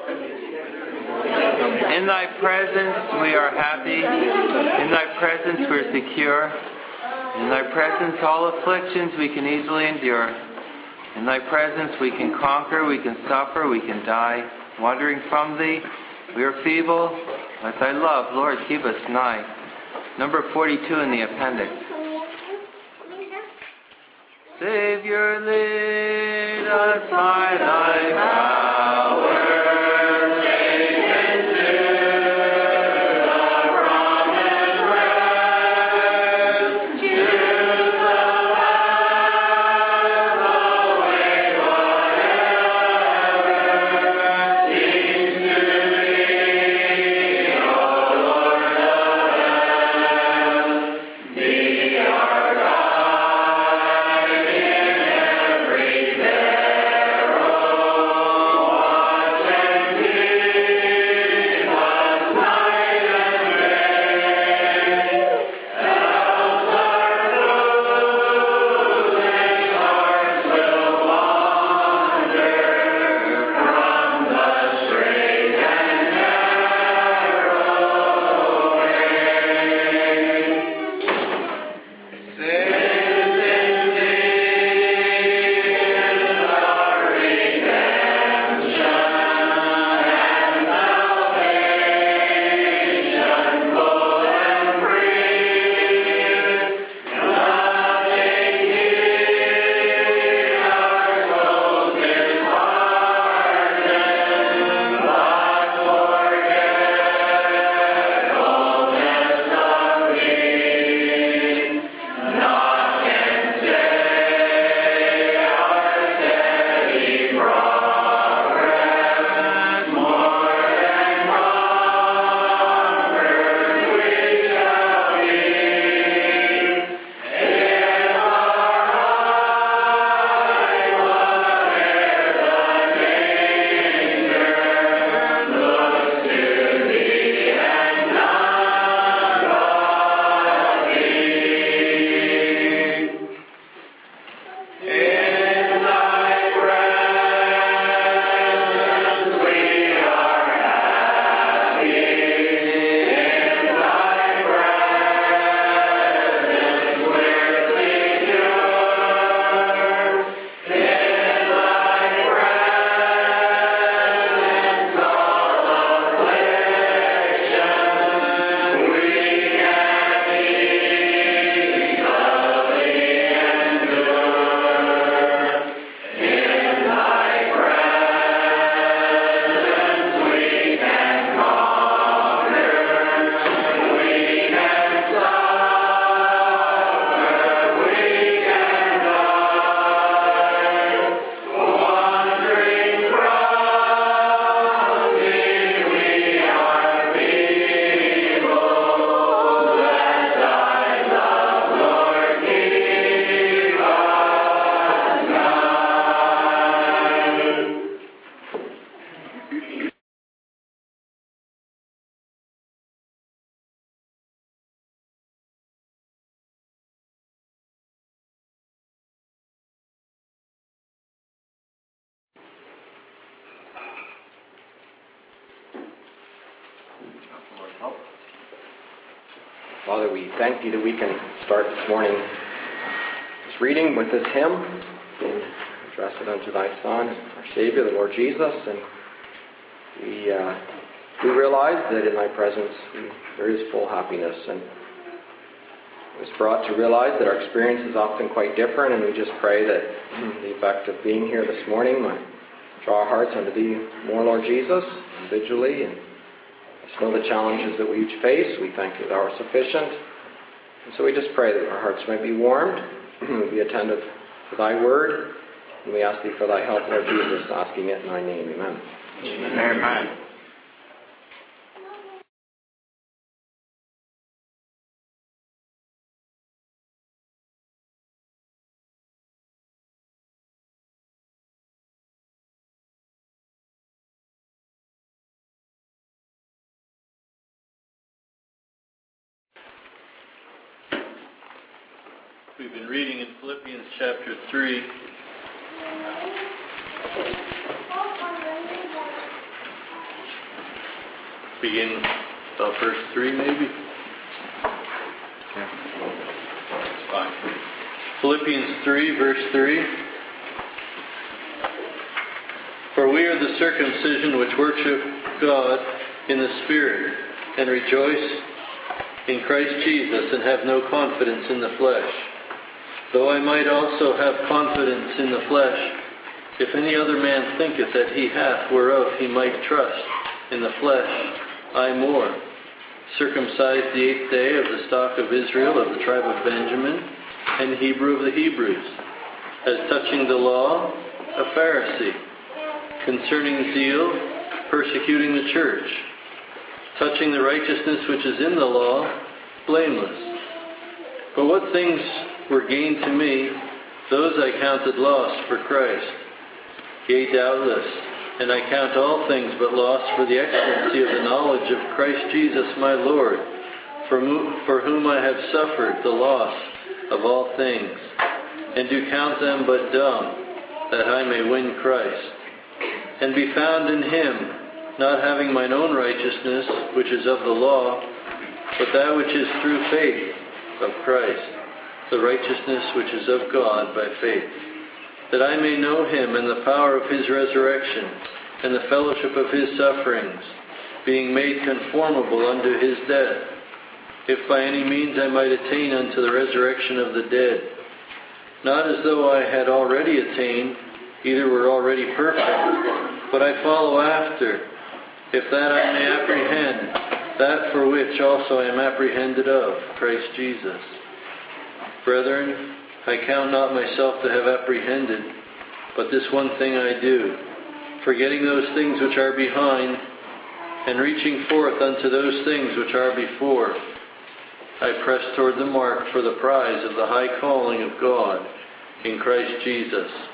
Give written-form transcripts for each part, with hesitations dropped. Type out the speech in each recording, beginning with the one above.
In thy presence we are happy. In thy presence we are secure. In thy presence all afflictions we can easily endure. In thy presence we can conquer, we can suffer, we can die. Wandering from thee, we are feeble. But thy love, Lord, keep us nigh. Number 42 in the appendix. Savior, lead us by thy power. Father, we thank Thee that we can start this morning this reading with this hymn and address it unto Thy Son, our Savior, the Lord Jesus. And we realize that in Thy presence there is full happiness. And I was brought to realize that our experience is often quite different, and we just pray that the effect of being here this morning might draw our hearts unto Thee more, Lord Jesus, individually, and just know the challenges that we each face. We thank You Thou art sufficient. And so we just pray that our hearts might be warmed, we'll be attentive to Thy word, and we ask Thee for Thy help, Lord Jesus, asking it in Thy name. Amen. Amen. We've been reading in Philippians chapter 3. begin verse 3 maybe? Yeah. That's fine. Philippians 3, verse 3. For we are the circumcision which worship God in the Spirit, and rejoice in Christ Jesus, and have no confidence in the flesh. Though I might also have confidence in the flesh, if any other man thinketh that he hath whereof he might trust, in the flesh I more, circumcised the 8th day of the stock of Israel, of the tribe of Benjamin, and Hebrew of the Hebrews, as touching the law, a Pharisee, concerning zeal, persecuting the church, touching the righteousness which is in the law, blameless. But what things were gained to me, those I counted loss for Christ. Yea, doubtless, and I count all things but loss for the excellency of the knowledge of Christ Jesus my Lord, for whom I have suffered the loss of all things, and do count them but dung, that I may win Christ, and be found in him, not having mine own righteousness, which is of the law, but that which is through faith of Christ, the righteousness which is of God by faith, that I may know him and the power of his resurrection, and the fellowship of his sufferings, being made conformable unto his death, if by any means I might attain unto the resurrection of the dead. Not as though I had already attained, either were already perfect, but I follow after, if that I may apprehend that for which also I am apprehended of Christ Jesus. Brethren, I count not myself to have apprehended, but this one thing I do, forgetting those things which are behind, and reaching forth unto those things which are before, I press toward the mark for the prize of the high calling of God in Christ Jesus.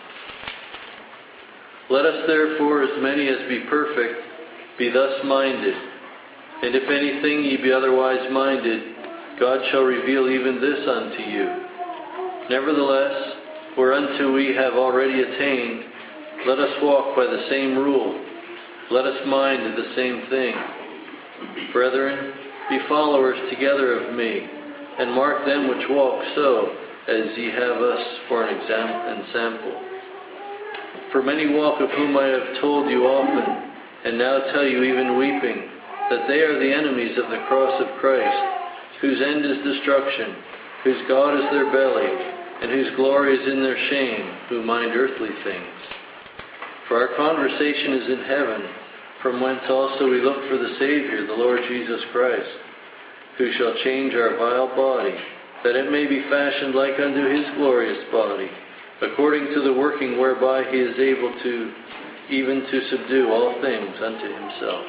Let us therefore, as many as be perfect, be thus minded. And if anything ye be otherwise minded, God shall reveal even this unto you. Nevertheless, whereunto we have already attained, let us walk by the same rule. Let us mind the same thing. Brethren, be followers together of me, and mark them which walk so, as ye have us for an example. For many walk, of whom I have told you often, and now tell you even weeping, that they are the enemies of the cross of Christ, whose end is destruction, whose God is their belly, and whose glory is in their shame, who mind earthly things. For our conversation is in heaven, from whence also we look for the Savior, the Lord Jesus Christ, who shall change our vile body, that it may be fashioned like unto his glorious body, according to the working whereby he is able to even to subdue all things unto himself.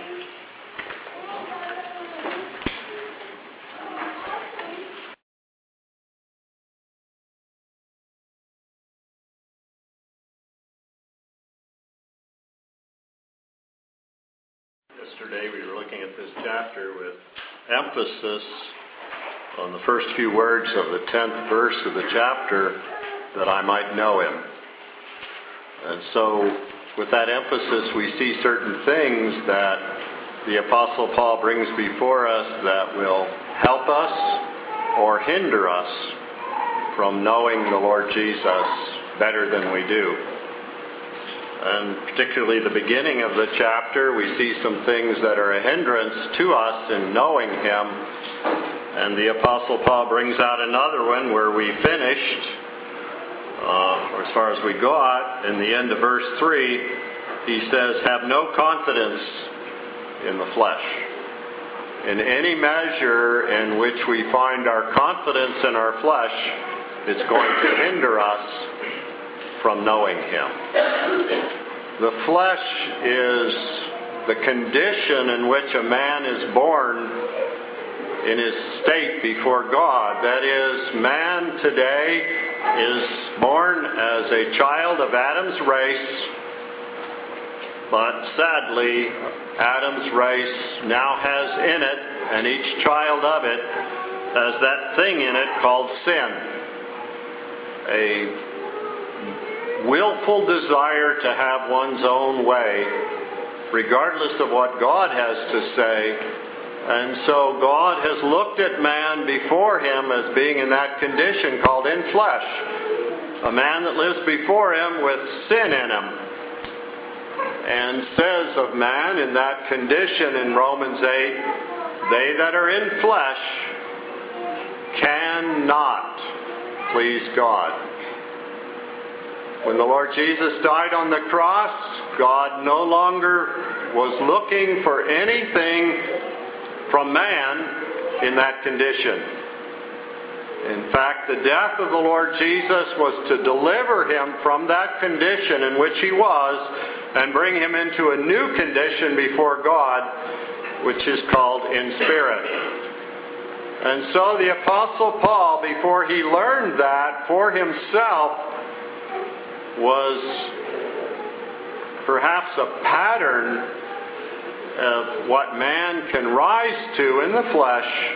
Yesterday we were looking at this chapter with emphasis on the first few words of the 10th verse of the chapter, that I might know him. And so with that emphasis we see certain things that the Apostle Paul brings before us that will help us or hinder us from knowing the Lord Jesus better than we do. And particularly the beginning of the chapter, we see some things that are a hindrance to us in knowing him. And the Apostle Paul brings out another one where we finished, or as far as we got, in the end of verse 3, he says, have no confidence in the flesh. In any measure in which we find our confidence in our flesh, it's going to hinder us from knowing him. The flesh is the condition in which a man is born in his state before God. That is, man today is born as a child of Adam's race, but sadly, Adam's race now has in it, and each child of it has that thing in it called sin. A willful desire to have one's own way regardless of what God has to say. And so God has looked at man before him as being in that condition called in flesh. A man that lives before him with sin in him. And says of man in that condition in Romans 8, they that are in flesh cannot please God. When the Lord Jesus died on the cross, God no longer was looking for anything from man in that condition. In fact, the death of the Lord Jesus was to deliver him from that condition in which he was and bring him into a new condition before God, which is called in spirit. And so the Apostle Paul, before he learned that for himself, was perhaps a pattern of what man can rise to in the flesh.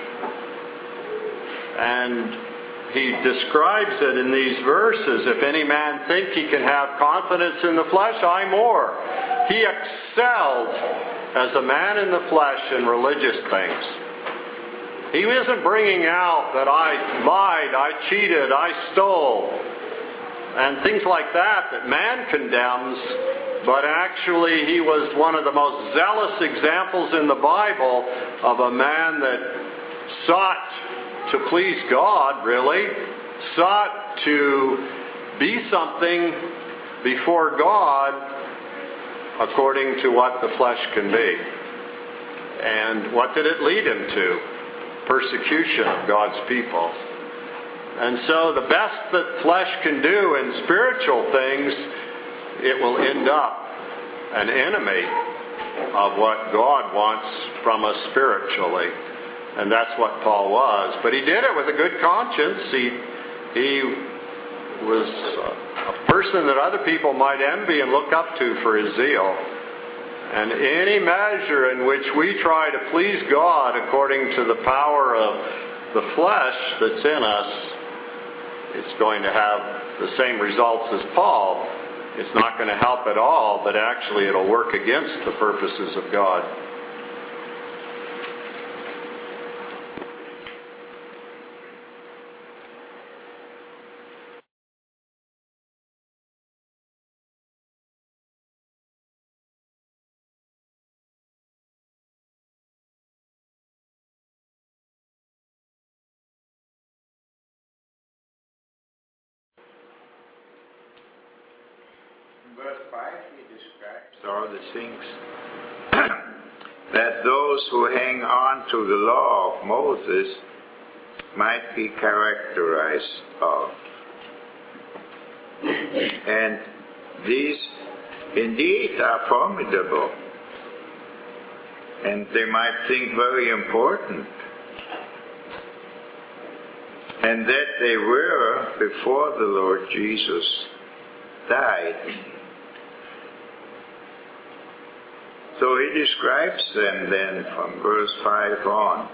And he describes it in these verses. If any man think he can have confidence in the flesh, I more. He excelled as a man in the flesh in religious things. He isn't bringing out that I lied, I cheated, I stole, and things like that man condemns, but actually he was one of the most zealous examples in the Bible of a man that sought to please God, really, sought to be something before God according to what the flesh can be. And what did it lead him to? Persecution of God's people. And so the best that flesh can do in spiritual things, it will end up an enemy of what God wants from us spiritually. And that's what Paul was. But he did it with a good conscience. He was a person that other people might envy and look up to for his zeal. And any measure in which we try to please God according to the power of the flesh that's in us, it's going to have the same results as Paul. It's not going to help at all, but actually it'll work against the purposes of God. Verse 5, he describes all the things that those who hang on to the law of Moses might be characterized of. And these indeed are formidable, and they might think very important, and that they were before the Lord Jesus died. So he describes them then from verse 5 on.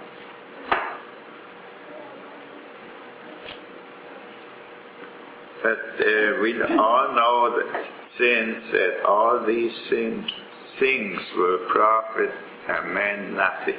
But we all know that since that all these things will profit a man nothing.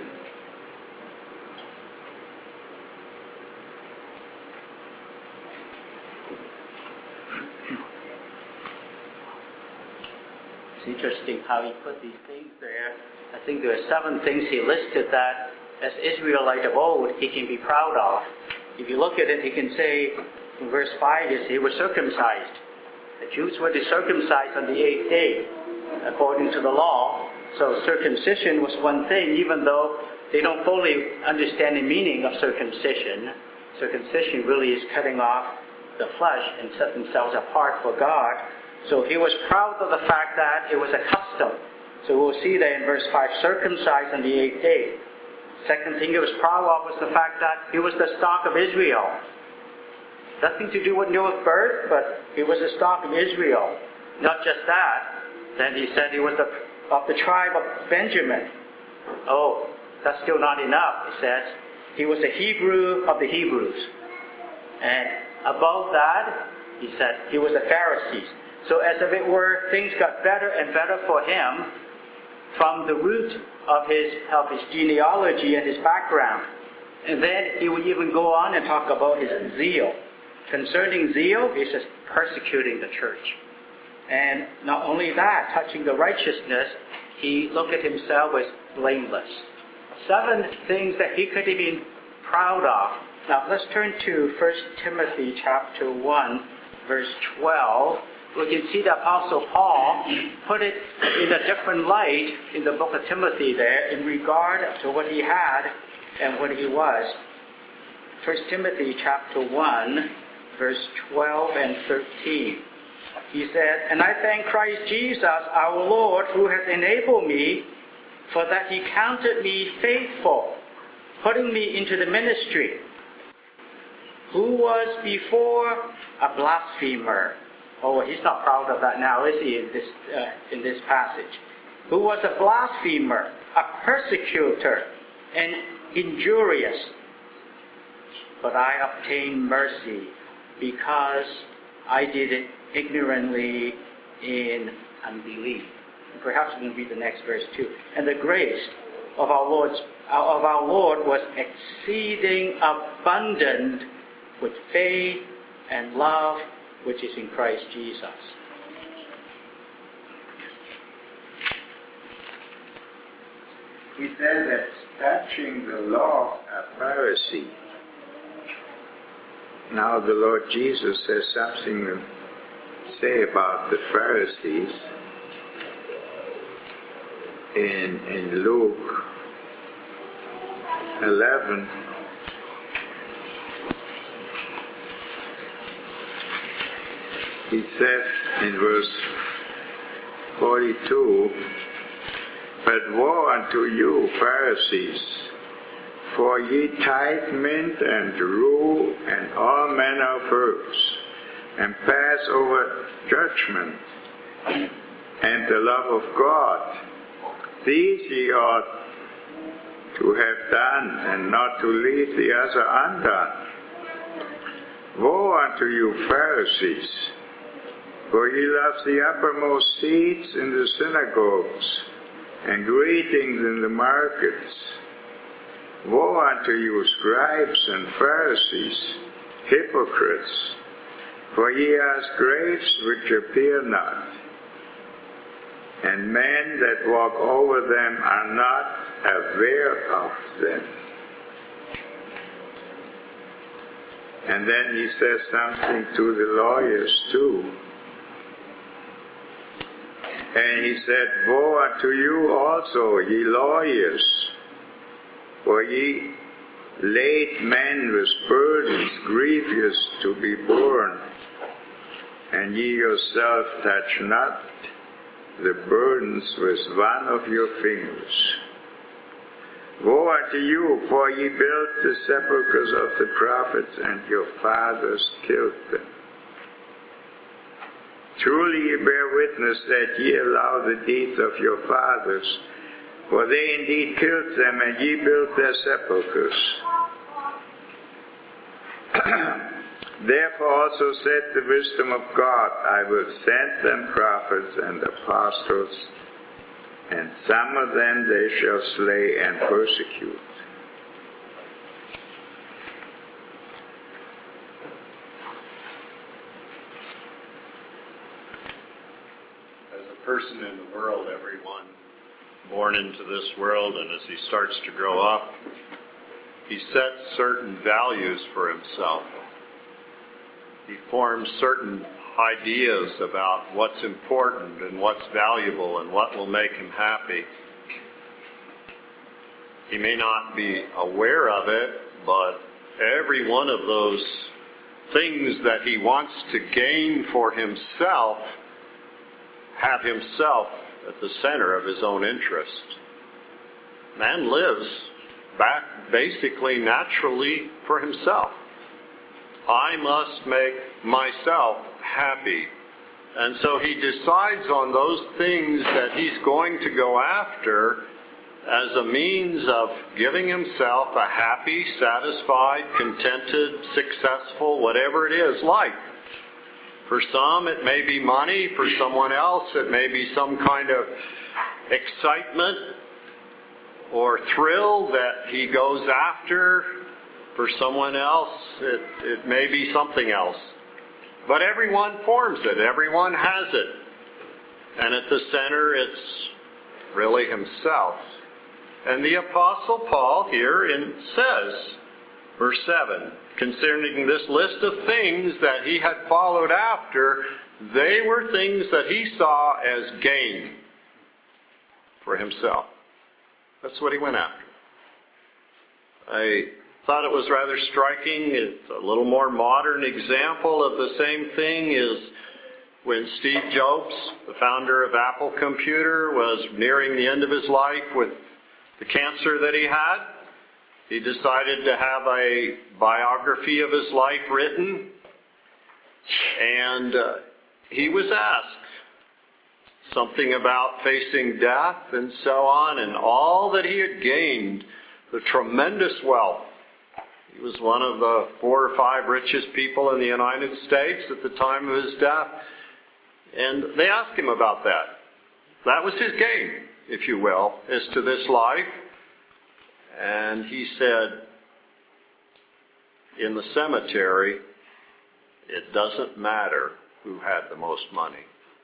It's interesting how he put these things there. I think there are 7 things he listed that as Israelite of old he can be proud of. If you look at it, he can say in verse 5 is he was circumcised. The Jews were circumcised on the 8th day according to the law. So circumcision was one thing, even though they don't fully understand the meaning of circumcision. Circumcision really is cutting off the flesh and set themselves apart for God. So he was proud of the fact that it was a custom. So we'll see that in verse 5, circumcised on the 8th day. Second thing he was proud of was the fact that he was the stock of Israel. Nothing to do with new birth, but he was the stock of Israel. Not just that, then he said he was of the tribe of Benjamin. Oh, that's still not enough. It says he was a Hebrew of the Hebrews. And above that, he said he was a Pharisee. So as if it were, things got better and better for him. from the root of his genealogy and his background. And then he would even go on and talk about his zeal. Concerning zeal, he says persecuting the church. And not only that, touching the righteousness, he looked at himself as blameless. 7 things that he could have been proud of. Now let's turn to 1 Timothy chapter 1, verse 12. We can see the Apostle Paul put it in a different light in the book of Timothy there in regard to what he had and what he was. 1 Timothy chapter 1, verse 12 and 13. He said, "And I thank Christ Jesus our Lord, who has enabled me, for that he counted me faithful, putting me into the ministry, who was before a blasphemer." Oh, he's not proud of that now, is he, in this passage? "Who was a blasphemer, a persecutor, and injurious. But I obtained mercy, because I did it ignorantly in unbelief." Perhaps we can read the next verse too. "And the grace of our Lord was exceeding abundant with faith and love which is in Christ Jesus." He said that touching the law, a Pharisee. Now the Lord Jesus has something to say about the Pharisees in Luke 11. He says in verse 42, "But woe unto you, Pharisees, for ye tithe mint and rue and all manner of herbs, and pass over judgment and the love of God. These ye ought to have done, and not to leave the other undone. Woe unto you, Pharisees, for ye love the uppermost seats in the synagogues, and greetings in the markets. Woe unto you, scribes and Pharisees, hypocrites, for ye ask graves which appear not, and men that walk over them are not aware of them." And then he says something to the lawyers too. And he said, "Woe unto you also, ye lawyers, for ye lade men with burdens grievous to be borne, and ye yourself touch not the burdens with one of your fingers. Woe unto you, for ye built the sepulchres of the prophets, and your fathers killed them. Truly ye bear witness that ye allow the deeds of your fathers, for they indeed killed them, and ye built their sepulchres. Therefore also said the wisdom of God, I will send them prophets and apostles, and some of them they shall slay and persecute." As a person in the world, everyone born into this world, and as he starts to grow up, he sets certain values for himself. He forms certain ideas about what's important and what's valuable and what will make him happy. He may not be aware of it, but every one of those things that he wants to gain for himself have himself at the center of his own interest. Man lives back basically naturally for himself. I must make myself happy. And so he decides on those things that he's going to go after as a means of giving himself a happy, satisfied, contented, successful, whatever it is, life. For some, it may be money. For someone else, it may be some kind of excitement or thrill that he goes after. For someone else, it may be something else. But everyone forms it. Everyone has it. And at the center, it's really himself. And the Apostle Paul here says, verse 7, concerning this list of things that he had followed after, they were things that he saw as gain for himself. That's what he went after. I thought it was rather striking. It's a little more modern example of the same thing is when Steve Jobs, the founder of Apple Computer, was nearing the end of his life with the cancer that he had. He decided to have a biography of his life written, and he was asked something about facing death and so on, and all that he had gained, the tremendous wealth. He was one of the 4 or 5 richest people in the United States at the time of his death. And they asked him about that. That was his gain, if you will, as to this life. And he said, in the cemetery, it doesn't matter who had the most money.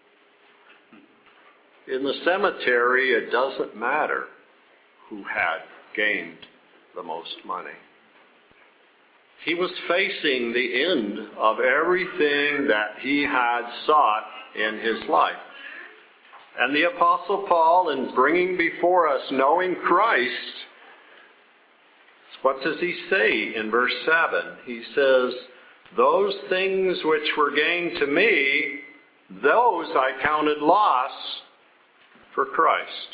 In the cemetery, it doesn't matter who had gained the most money. He was facing the end of everything that he had sought in his life. And the Apostle Paul, in bringing before us knowing Christ, what does he say in verse 7? He says, those things which were gained to me, those I counted loss for Christ.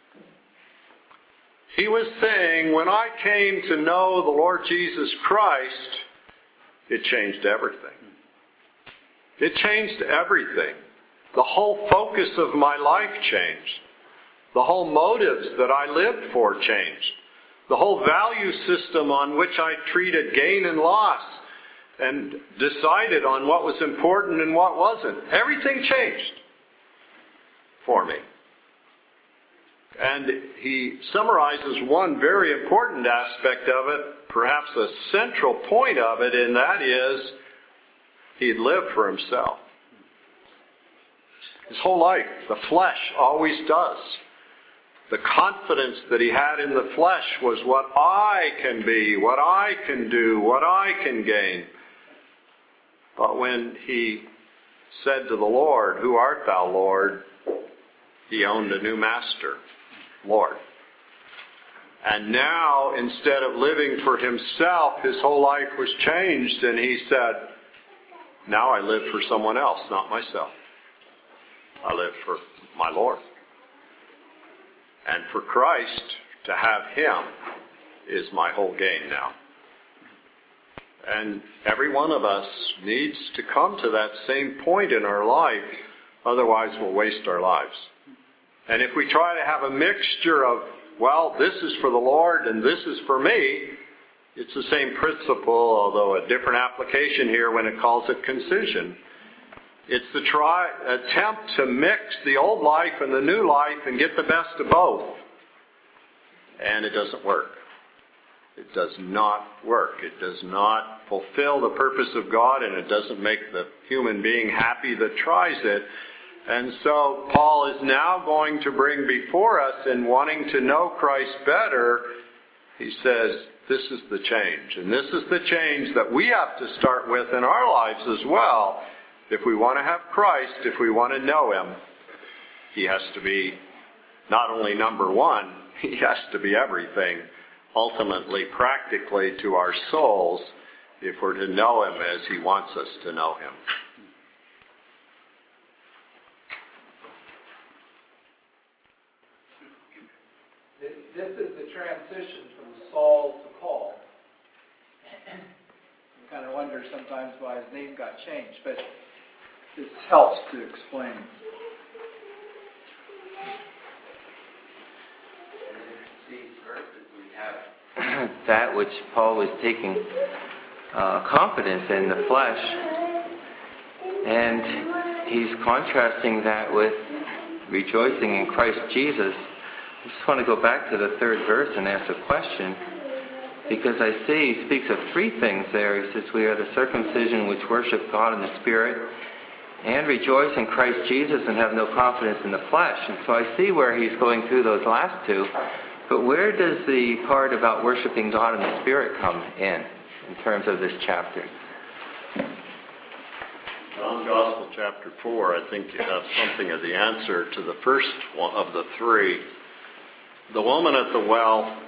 He was saying, when I came to know the Lord Jesus Christ, it changed everything. It changed everything. The whole focus of my life changed. The whole motives that I lived for changed. The whole value system on which I treated gain and loss and decided on what was important and what wasn't. Everything changed for me. And he summarizes one very important aspect of it, perhaps a central point of it, and that is he'd lived for himself. His whole life, the flesh always does. The confidence that he had in the flesh was what I can be, what I can do, what I can gain. But when he said to the Lord, "Who art thou, Lord?" he owned a new master, Lord. And now, instead of living for himself, his whole life was changed, and he said, now I live for someone else, not myself. I live for my Lord. And for Christ, to have him is my whole gain now. And every one of us needs to come to that same point in our life, otherwise we'll waste our lives. And if we try to have a mixture of, well, this is for the Lord and this is for me, it's the same principle, although a different application here when it calls it concision. It's the attempt to mix the old life and the new life and get the best of both. And it doesn't work. It does not work. It does not fulfill the purpose of God, and it doesn't make the human being happy that tries it. And so Paul is now going to bring before us, in wanting to know Christ better, he says, this is the change. And this is the change that we have to start with in our lives as well. If we want to have Christ, if we want to know him, he has to be not only number one, he has to be everything, ultimately, practically to our souls, if we're to know him as he wants us to know him. This is the transition from Saul to Paul. You kind of wonder sometimes why his name got changed, but this helps to explain. These verses we have that which Paul was taking confidence in the flesh, and he's contrasting that with rejoicing in Christ Jesus, I just want to go back to the 3rd verse and ask a question, because I see he speaks of 3 things there. He says, we are the circumcision which worship God in the Spirit, and rejoice in Christ Jesus and have no confidence in the flesh. And so I see where he's going through those last 2. But where does the part about worshiping God in the Spirit come in terms of this chapter? John's Gospel, chapter 4, I think you have something of the answer to the first one of the 3. The woman at the well,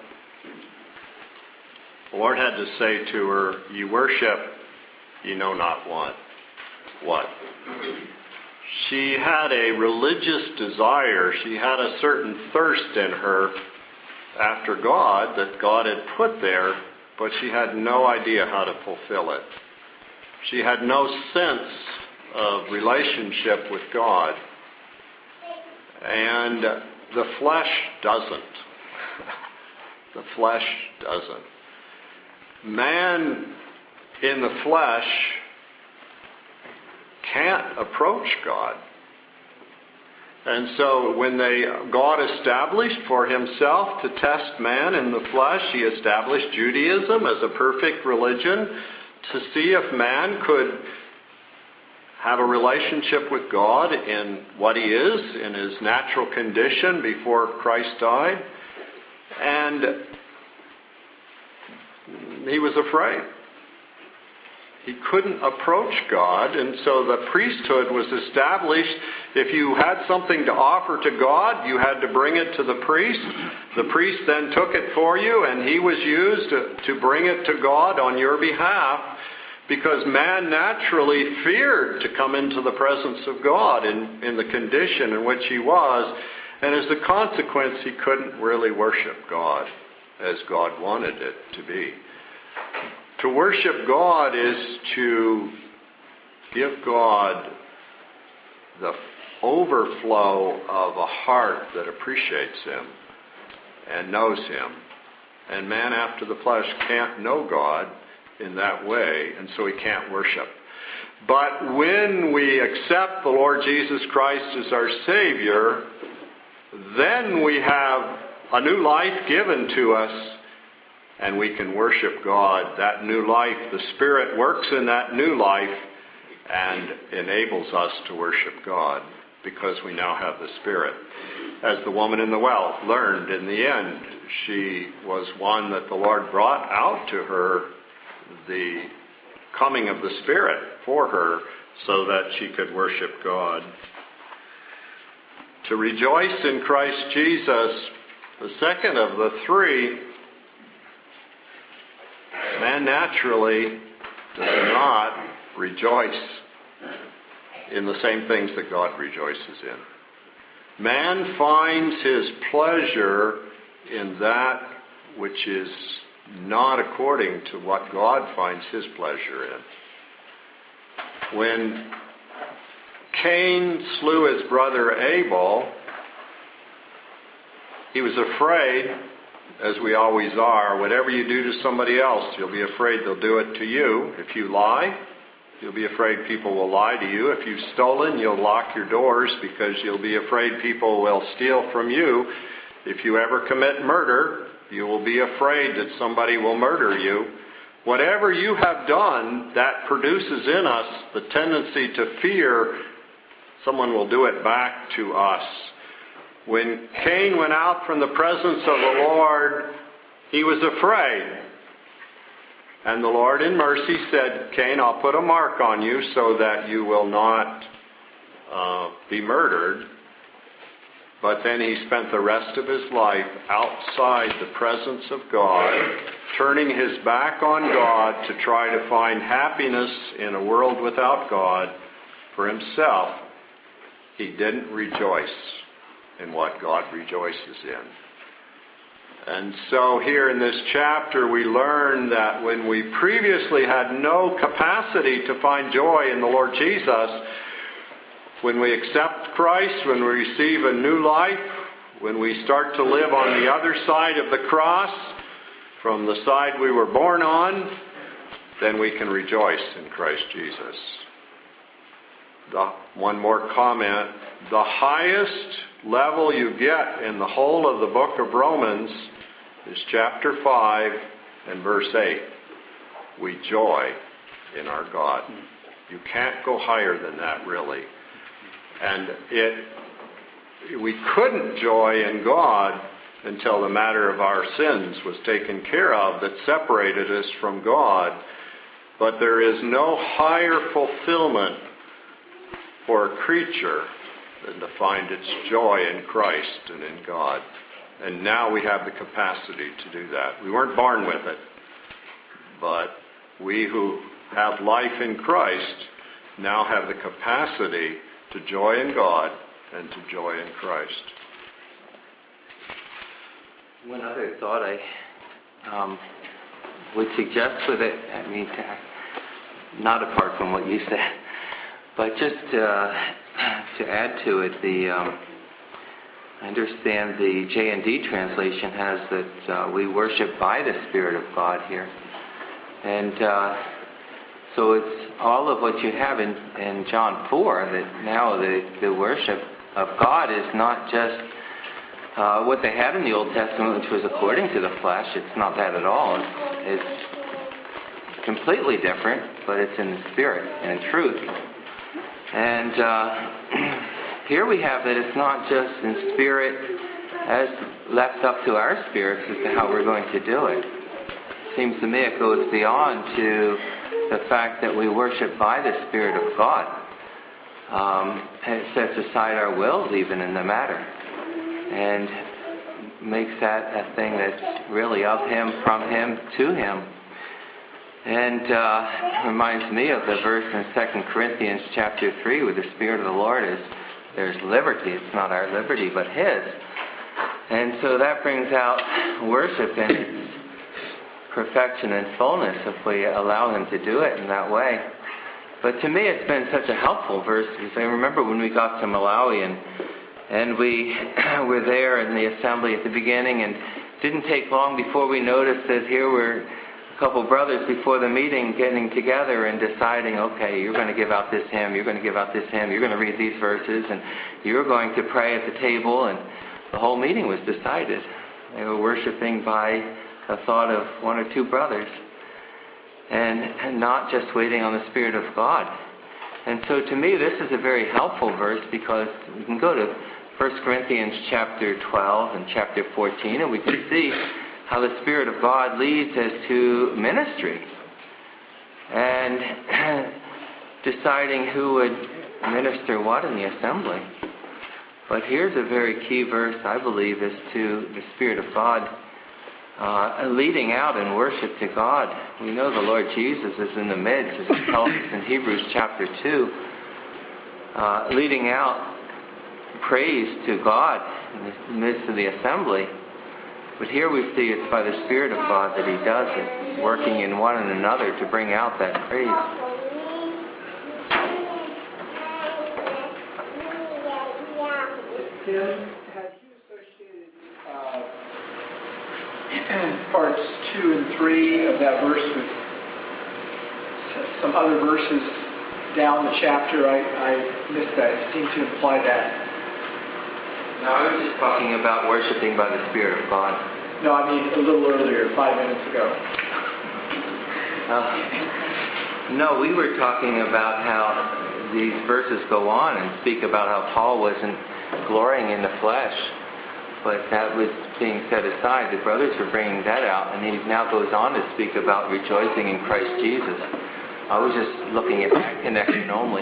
the Lord had to say to her, you worship, you know not what. She had a religious desire. She had a certain thirst in her after God that God had put there, but she had no idea how to fulfill it. She had no sense of relationship with God. And the flesh doesn't. The flesh doesn't. Man in the flesh can't approach God. And so when God established for himself to test man in the flesh, he established Judaism as a perfect religion to see if man could have a relationship with God in what he is, in his natural condition before Christ died. And he was afraid. He couldn't approach God, and so the priesthood was established. If you had something to offer to God, you had to bring it to the priest. The priest then took it for you, and he was used to bring it to God on your behalf, because man naturally feared to come into the presence of God in the condition in which he was, and as a consequence, he couldn't really worship God as God wanted it to be. To worship God is to give God the overflow of a heart that appreciates him and knows him. And man after the flesh can't know God in that way, and so he can't worship. But when we accept the Lord Jesus Christ as our Savior, then we have a new life given to us, and we can worship God. That new life, the Spirit works in that new life and enables us to worship God because we now have the Spirit. As the woman in the well learned in the end, she was one that the Lord brought out to her the coming of the Spirit for her so that she could worship God. To rejoice in Christ Jesus, the second of the 3, man naturally does not rejoice in the same things that God rejoices in. Man finds his pleasure in that which is not according to what God finds his pleasure in. When Cain slew his brother Abel, he was afraid, as we always are. Whatever you do to somebody else, you'll be afraid they'll do it to you. If you lie, you'll be afraid people will lie to you. If you've stolen, you'll lock your doors because you'll be afraid people will steal from you. If you ever commit murder, you will be afraid that somebody will murder you. Whatever you have done, that produces in us the tendency to fear someone will do it back to us. When Cain went out from the presence of the Lord, he was afraid. And the Lord in mercy said, Cain, I'll put a mark on you so that you will not be murdered. But then he spent the rest of his life outside the presence of God, turning his back on God to try to find happiness in a world without God for himself. He didn't rejoice in what God rejoices in. And so here in this chapter we learn that when we previously had no capacity to find joy in the Lord Jesus, when we accept Christ, when we receive a new life, when we start to live on the other side of the cross, from the side we were born on, then we can rejoice in Christ Jesus. One more comment. The highest level you get in the whole of the book of Romans is chapter 5 and verse 8. We joy in our God. You can't go higher than that, really. And we couldn't joy in God until the matter of our sins was taken care of that separated us from God. But there is no higher fulfillment for a creature than to find its joy in Christ and in God. And now we have the capacity to do that. We weren't born with it, but we who have life in Christ now have the capacity to joy in God and to joy in Christ. One other thought I would suggest with it, not apart from what you said, but just to add to it, I understand the J&D translation has that we worship by the Spirit of God here. And so it's all of what you have in John 4, that now the worship of God is not just what they had in the Old Testament, which was according to the flesh. It's not that at all. It's completely different, but it's in the Spirit and in truth. And here we have that it's not just in spirit as left up to our spirits as to how we're going to do it. It seems to me it goes beyond to the fact that we worship by the Spirit of God. It sets aside our wills even in the matter, and makes that a thing that's really of Him, from Him, to Him. And reminds me of the verse in 2 Corinthians chapter 3 where the Spirit of the Lord is, there's liberty. It's not our liberty, but His. And so that brings out worship in its perfection and fullness if we allow Him to do it in that way. But to me it's been such a helpful verse, because I remember when we got to Malawi and we were there in the assembly at the beginning, and didn't take long before we noticed that here were a couple brothers before the meeting getting together and deciding, okay, you're going to give out this hymn, you're going to give out this hymn, you're going to read these verses, and you're going to pray at the table, and the whole meeting was decided. They were worshiping by the thought of one or two brothers, and not just waiting on the Spirit of God. And so to me this is a very helpful verse, because we can go to 1 Corinthians chapter 12 and chapter 14, and we can see how the Spirit of God leads us to ministry and deciding who would minister what in the assembly. But here's a very key verse, I believe, as to the Spirit of God leading out in worship to God. We know the Lord Jesus is in the midst, as it tells us in Hebrews chapter 2, leading out praise to God in the midst of the assembly. But here we see it's by the Spirit of God that He does it, working in one and another to bring out that praise. Tim, have you associated parts 2 and 3 of that verse with some other verses down the chapter? I missed that. It seemed to imply that. No, I was just talking about worshiping by the Spirit of God. No, I mean a little earlier, 5 minutes ago. No, we were talking about how these verses go on and speak about how Paul wasn't glorying in the flesh, but that was being set aside. The brothers were bringing that out, and he now goes on to speak about rejoicing in Christ Jesus. I was just looking at that connection only.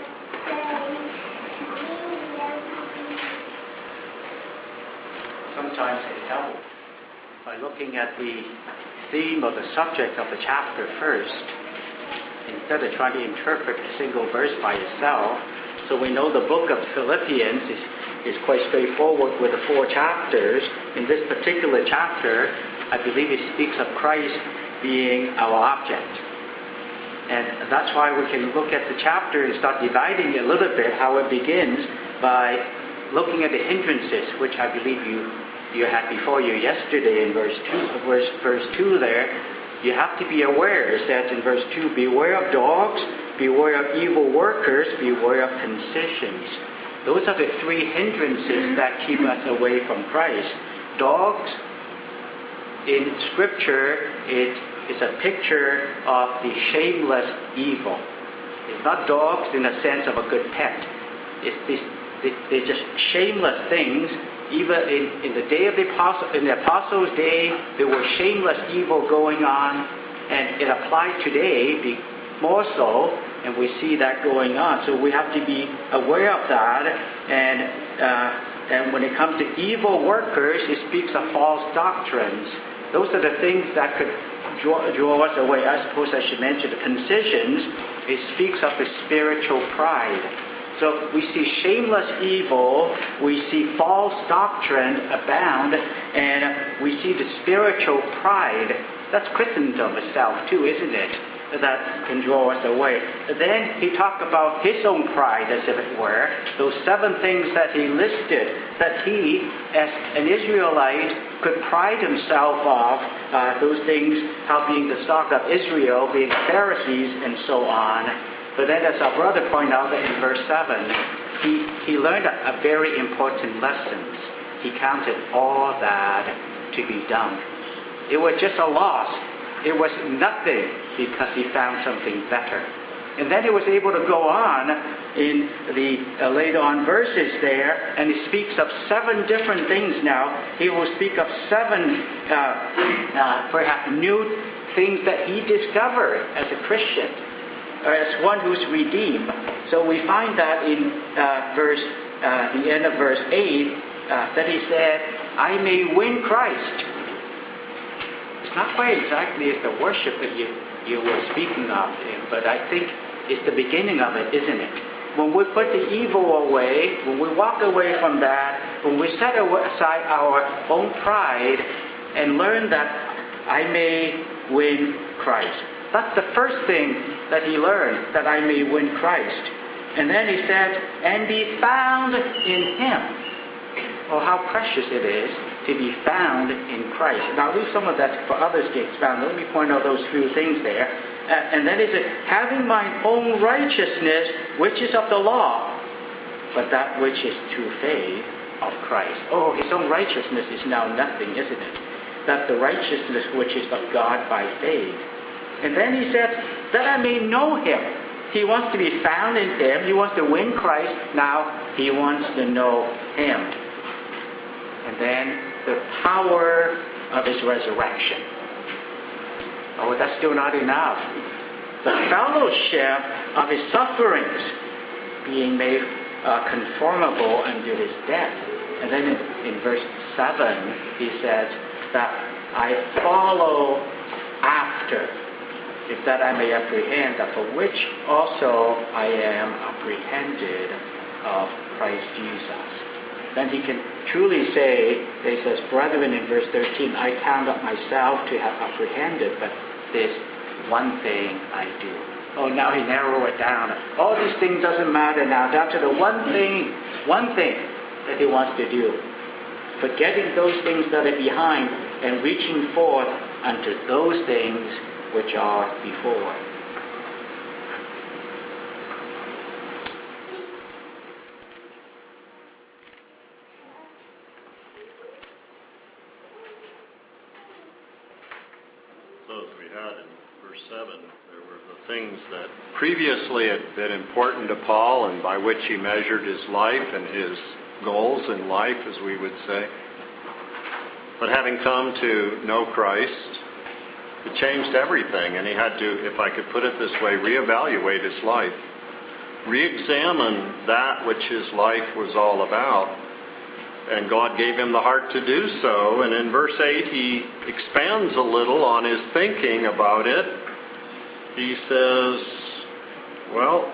Sometimes it helps by looking at the theme or the subject of the chapter first, instead of trying to interpret a single verse by itself. So we know the book of Philippians is quite straightforward with the 4 chapters. In this particular chapter, I believe it speaks of Christ being our object. And that's why we can look at the chapter and start dividing it a little bit, how it begins by looking at the hindrances, which I believe you had before you yesterday in verse 2 there. You have to be aware. It says in verse 2, beware of dogs, beware of evil workers, beware of concessions. Those are the three hindrances that keep us away from Christ. Dogs, in Scripture, it is a picture of the shameless evil. It's not dogs in the sense of a good pet. It's they're just shameless things. Even in the day of the apostles' day, there was shameless evil going on, and it applied today more so, and we see that going on. So we have to be aware of that. And when it comes to evil workers, it speaks of false doctrines. Those are the things that could draw us away. I suppose I should mention the concisions. It speaks of the spiritual pride. So we see shameless evil, we see false doctrine abound, and we see the spiritual pride. That's Christendom itself too, isn't it? That can draw us away. Then he talked about his own pride, as if it were. Those 7 things that he listed, that he, as an Israelite, could pride himself of. Those things, how being the stock of Israel, being Pharisees, and so on. But then, as our brother pointed out in verse 7, he learned a very important lesson. He counted all that to be dung. It was just a loss. It was nothing because he found something better. And then he was able to go on in the later on verses there, and he speaks of 7 different things now. He will speak of 7 perhaps new things that he discovered as a Christian, or as one who's redeemed. So we find that in the end of verse 8, that he said, I may win Christ. It's not quite exactly as the worship that you were speaking of, but I think it's the beginning of it, isn't it? When we put the evil away, when we walk away from that, when we set aside our own pride and learn that I may win Christ. That's the first thing that he learned, that I may win Christ. And then he said, and be found in him. Oh, how precious it is to be found in Christ. Now, I'll leave some of that for others to expound. Let me point out those few things there. And then he said, having mine own righteousness, which is of the law, but that which is through faith of Christ. Oh, his own righteousness is now nothing, isn't it? That's the righteousness which is of God by faith. And then he said, that I may know him. He wants to be found in him. He wants to win Christ. Now, he wants to know him. And then the power of his resurrection. Oh, that's still not enough. The fellowship of his sufferings, being made conformable unto his death. And then in verse 7, he says that I follow after, if that I may apprehend, that for which also I am apprehended of Christ Jesus. Then he can truly say, he says, brethren, in verse 13, I count up myself to have apprehended, but this one thing I do. Oh, now he narrowed it down. All these things doesn't matter now. Down to the one thing that he wants to do. Forgetting those things that are behind and reaching forth unto those things which are before. So as we had in verse 7, there were the things that previously had been important to Paul and by which he measured his life and his goals in life, as we would say. But having come to know Christ, it changed everything, and he had to, if I could put it this way, reevaluate his life. Re-examine that which his life was all about. And God gave him the heart to do so. And in verse 8, he expands a little on his thinking about it. He says, well,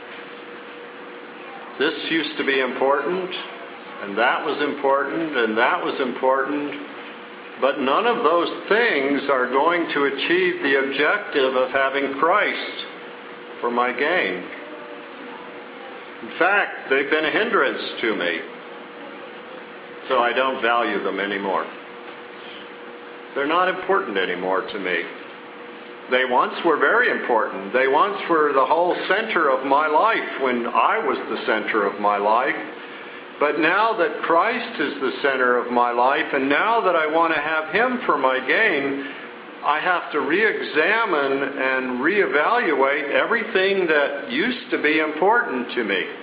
this used to be important, and that was important, and that was important. But none of those things are going to achieve the objective of having Christ for my gain. In fact, they've been a hindrance to me. So I don't value them anymore. They're not important anymore to me. They once were very important. They once were the whole center of my life when I was the center of my life. But now that Christ is the center of my life, and now that I want to have Him for my gain, I have to re-examine and reevaluate everything that used to be important to me. You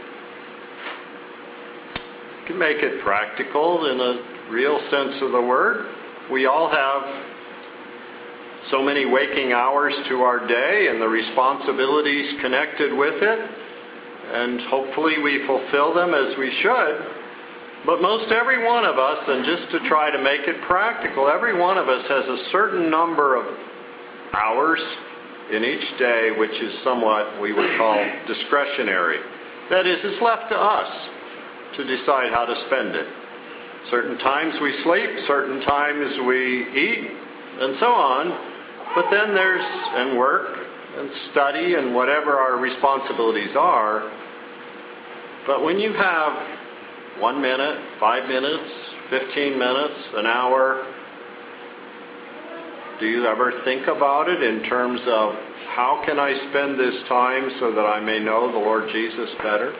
can make it practical in a real sense of the word. We all have so many waking hours to our day and the responsibilities connected with it. And hopefully we fulfill them as we should. But most every one of us, and just to try to make it practical, every one of us has a certain number of hours in each day which is somewhat we would call discretionary. That is, it's left to us to decide how to spend it. Certain times we sleep, certain times we eat, and so on. But then there's and work and study and whatever our responsibilities are. But when you have 1 minute, 5 minutes, 15 minutes, an hour, do you ever think about it in terms of how can I spend this time so that I may know the Lord Jesus better?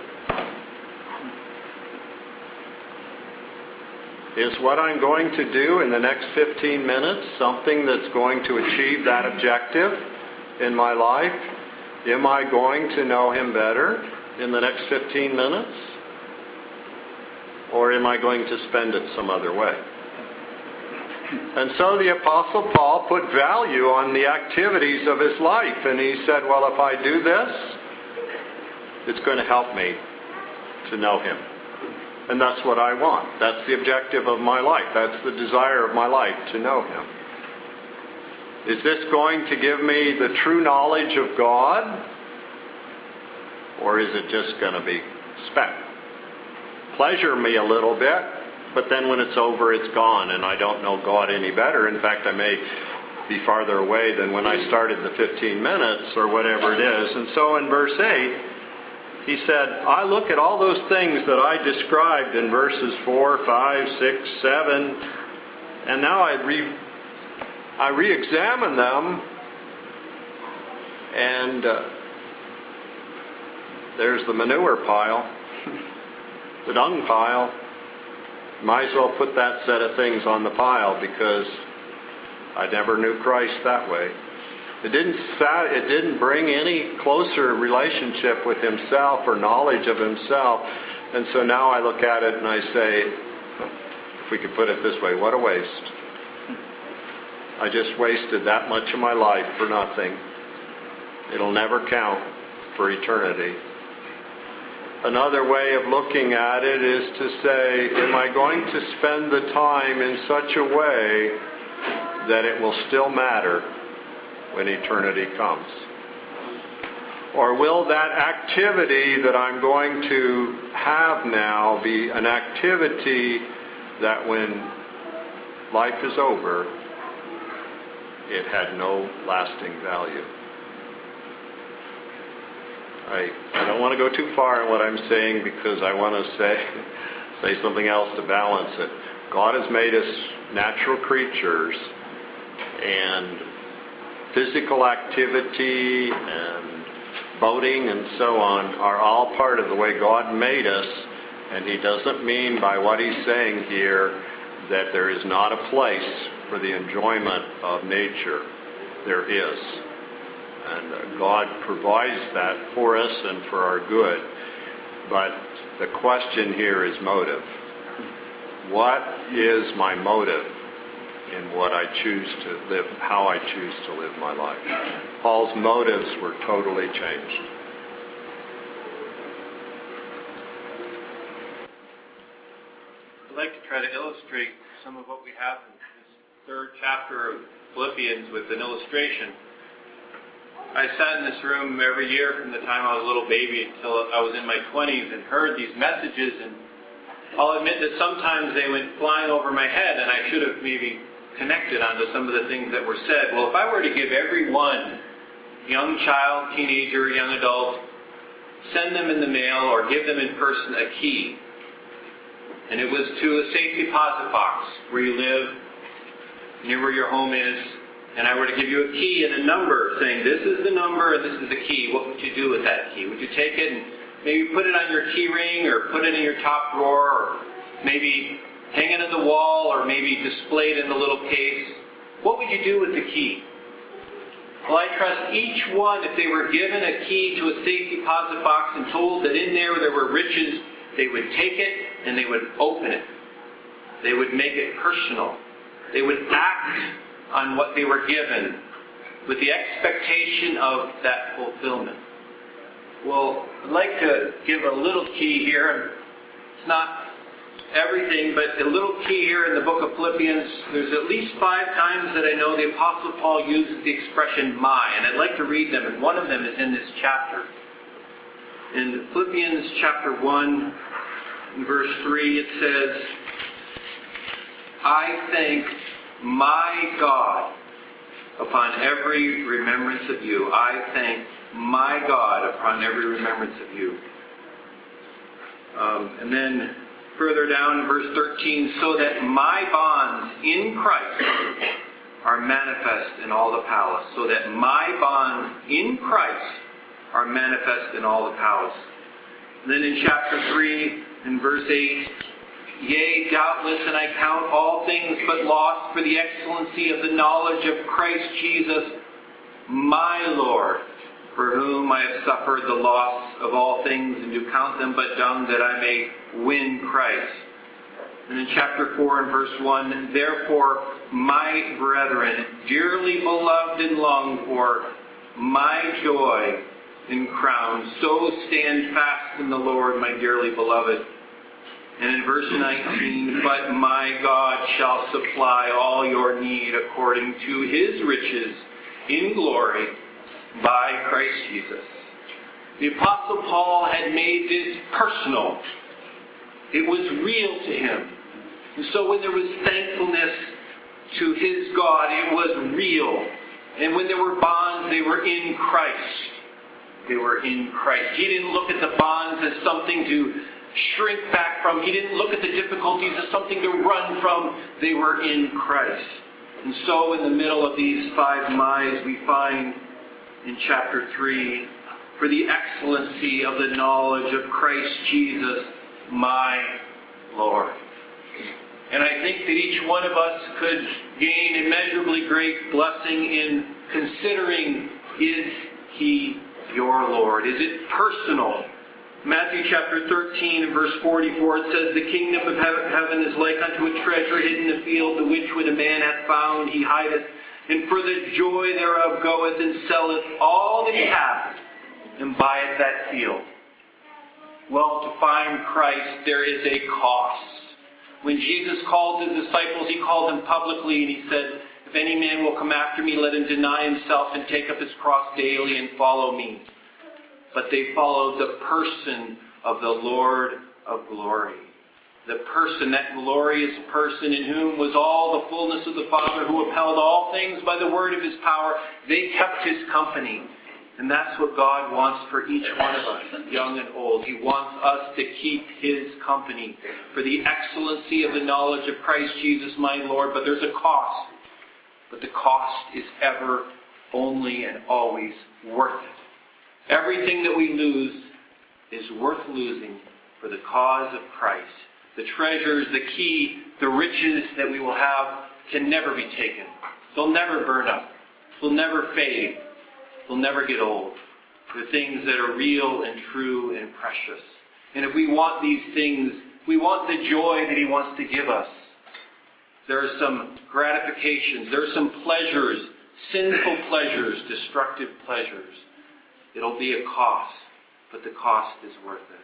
Is what I'm going to do in the next 15 minutes something that's going to achieve that objective in my life? Am I going to know Him better in the next 15 minutes? Or am I going to spend it some other way? And so the Apostle Paul put value on the activities of his life. And he said, well, if I do this, it's going to help me to know Him. And that's what I want. That's the objective of my life. That's the desire of my life, to know Him. Is this going to give me the true knowledge of God? Or is it just going to be spent? Pleasure me a little bit, but then when it's over, it's gone, and I don't know God any better. In fact, I may be farther away than when I started the 15 minutes or whatever it is. And so in verse 8, he said, I look at all those things that I described in verses 4, 5, 6, 7, and now I re-examine them, and there's the manure pile, the dung pile. Might as well put that set of things on the pile because I never knew Christ that way. It didn't bring any closer relationship with Himself or knowledge of Himself. And so now I look at it and I say, if we could put it this way, what a waste. I just wasted that much of my life for nothing. It'll never count for eternity. Another way of looking at it is to say, am I going to spend the time in such a way that it will still matter when eternity comes? Or will that activity that I'm going to have now be an activity that when life is over, it had no lasting value? I don't want to go too far in what I'm saying because I want to say something else to balance it. God has made us natural creatures, and physical activity and boating and so on are all part of the way God made us, and He doesn't mean by what He's saying here that there is not a place for the enjoyment of nature. There is. And God provides that for us and for our good. But the question here is motive. What is my motive in what I choose to live, how I choose to live my life? Paul's motives were totally changed. I'd like to try to illustrate some of what we have in this third chapter of Philippians with an illustration. I sat in this room every year from the time I was a little baby until I was in my 20s and heard these messages, and I'll admit that sometimes they went flying over my head and I should have maybe connected onto some of the things that were said. Well, if I were to give everyone, young child, teenager, young adult, send them in the mail or give them in person a key, and it was to a safe deposit box where you live, near where your home is, and I were to give you a key and a number, saying this is the number and this is the key, what would you do with that key? Would you take it and maybe put it on your key ring, or put it in your top drawer, or maybe hang it on the wall, or maybe display it in a little case? What would you do with the key? Well, I trust each one, if they were given a key to a safe deposit box and told that in there were riches, they would take it and they would open it. They would make it personal. They would act on what they were given with the expectation of that fulfillment. Well, I'd like to give a little key here. It's not everything, but a little key here in the book of Philippians. There's at least 5 times that I know the Apostle Paul uses the expression "my," and I'd like to read them, and one of them is in this chapter. In Philippians chapter 1, in verse 3, it says, "I thank my God upon every remembrance of you." I thank my God upon every remembrance of you. And then further down in verse 13, "so that my bonds in Christ are manifest in all the palace." So that my bonds in Christ are manifest in all the palace. And then in chapter 3, in verse 8, "Yea, doubtless, and I count all things but loss for the excellency of the knowledge of Christ Jesus, my Lord, for whom I have suffered the loss of all things, and do count them but dung, that I may win Christ." And in chapter 4 and verse 1, "Therefore, my brethren, dearly beloved and longed for, my joy and crown, so stand fast in the Lord, my dearly beloved." And in verse 19, "But my God shall supply all your need according to His riches in glory by Christ Jesus." The Apostle Paul had made this personal. It was real to him. And so when there was thankfulness to his God, it was real. And when there were bonds, they were in Christ. They were in Christ. He didn't look at the bonds as something to shrink back from. He didn't look at the difficulties as something to run from. They were in Christ. And so in the middle of these 5 my's, we find in chapter 3, "For the excellency of the knowledge of Christ Jesus, my Lord." And I think that each one of us could gain immeasurably great blessing in considering, is He your Lord? Is it personal? Matthew chapter 13 and verse 44, it says, "The kingdom of heaven is like unto a treasure hidden in a field, the which when a man hath found, he hideth, and for the joy thereof goeth and selleth all that he hath, and buyeth that field." Well, to find Christ, there is a cost. When Jesus called His disciples, He called them publicly, and He said, "If any man will come after me, let him deny himself and take up his cross daily and follow me." But they followed the person of the Lord of glory. The person, that glorious person in whom was all the fullness of the Father, who upheld all things by the word of His power. They kept His company. And that's what God wants for each one of us, young and old. He wants us to keep His company for the excellency of the knowledge of Christ Jesus, my Lord. But there's a cost. But the cost is ever, only, and always worth it. Everything that we lose is worth losing for the cause of Christ. The treasures, the key, the riches that we will have can never be taken. They'll never burn up. They'll never fade. They'll never get old. They're things that are real and true and precious. And if we want these things, we want the joy that He wants to give us. There are some gratifications. There are some pleasures, sinful pleasures, destructive pleasures. It'll be a cost, but the cost is worth it.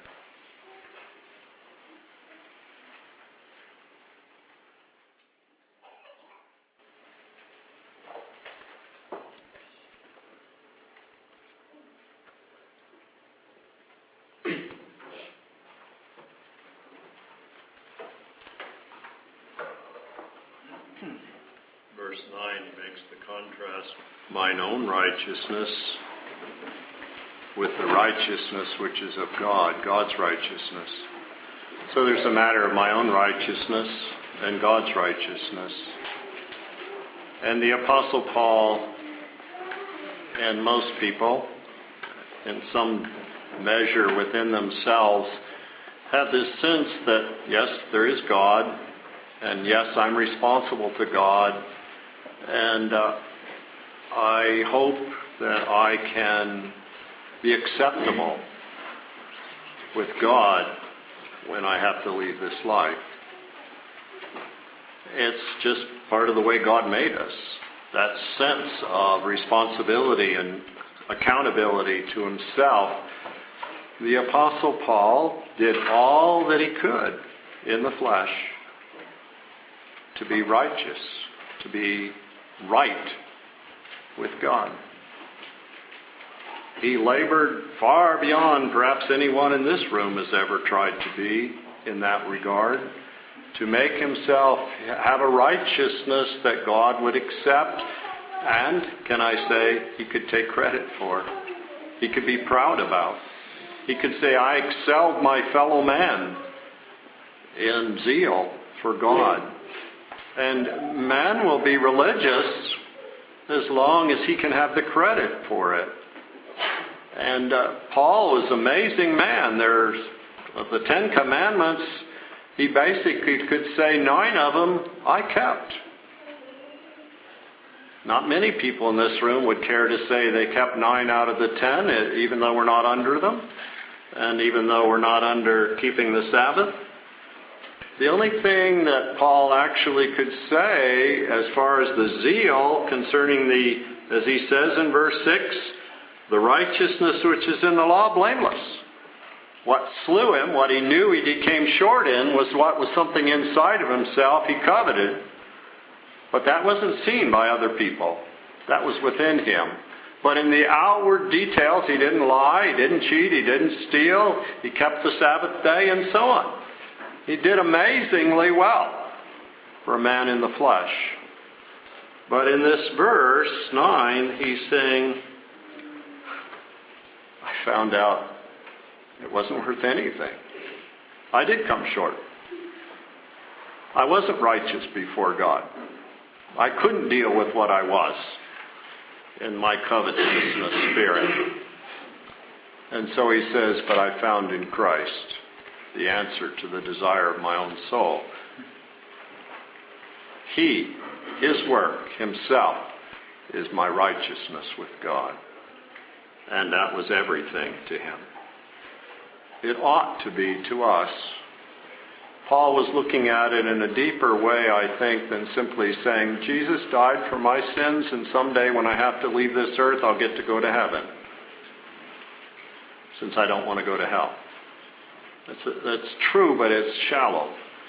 Verse 9, he makes the contrast, "Mine own righteousness with the righteousness which is of God," God's righteousness. So there's a matter of my own righteousness and God's righteousness. And the Apostle Paul and most people, in some measure within themselves, have this sense that, yes, there is God, and yes, I'm responsible to God, and I hope that I can be acceptable with God when I have to leave this life. It's just part of the way God made us. That sense of responsibility and accountability to himself. The Apostle Paul did all that he could in the flesh to be righteous, to be right with God. He labored far beyond perhaps anyone in this room has ever tried to be in that regard, to make himself have a righteousness that God would accept and, can I say, he could take credit for. He could be proud about. He could say, I excelled my fellow man in zeal for God. And man will be religious as long as he can have the credit for it. And Paul was an amazing man. There's, of the 10 Commandments, he basically could say 9 of them I kept. Not many people in this room would care to say they kept 9 out of the 10, even though we're not under them, and even though we're not under keeping the Sabbath. The only thing that Paul actually could say as far as the zeal concerning the, as he says in verse 6, the righteousness which is in the law, blameless. What slew him, what he knew he came short in, was what was something inside of himself he coveted. But that wasn't seen by other people. That was within him. But in the outward details, he didn't lie, he didn't cheat, he didn't steal, he kept the Sabbath day, and so on. He did amazingly well for a man in the flesh. But in this verse 9, he's saying, I found out it wasn't worth anything. I did come short. I wasn't righteous before God. I couldn't deal with what I was in my covetousness spirit. And so he says, but I found in Christ the answer to the desire of my own soul. He, his work, himself, is my righteousness with God. And that was everything to him. It ought to be to us. Paul was looking at it in a deeper way, I think, than simply saying, Jesus died for my sins, and someday when I have to leave this earth, I'll get to go to heaven, since I don't want to go to hell. That's true, but it's shallow.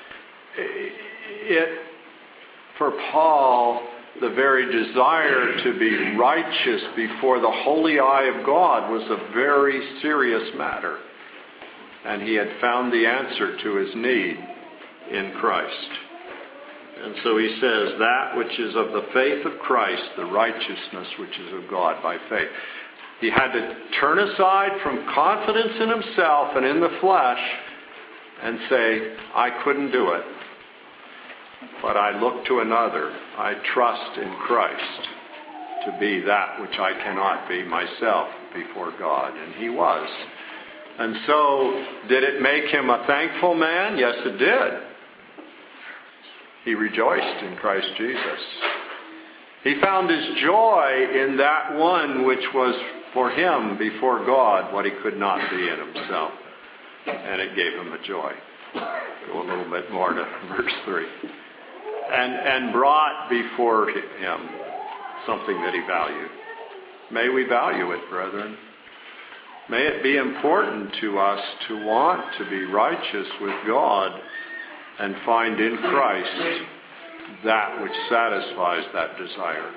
For Paul, the very desire to be righteous before the holy eye of God was a very serious matter. And he had found the answer to his need in Christ. And so he says, that which is of the faith of Christ, the righteousness which is of God by faith. He had to turn aside from confidence in himself and in the flesh and say, I couldn't do it. But I look to another. I trust in Christ to be that which I cannot be myself before God. And he was. And so, did it make him a thankful man? Yes, it did. He rejoiced in Christ Jesus. He found his joy in that one which was for him before God what he could not be in himself. And it gave him a joy. Go a little bit more to verse 3. And brought before him something that he valued. May we value it, brethren. May it be important to us to want to be righteous with God and find in Christ that which satisfies that desire.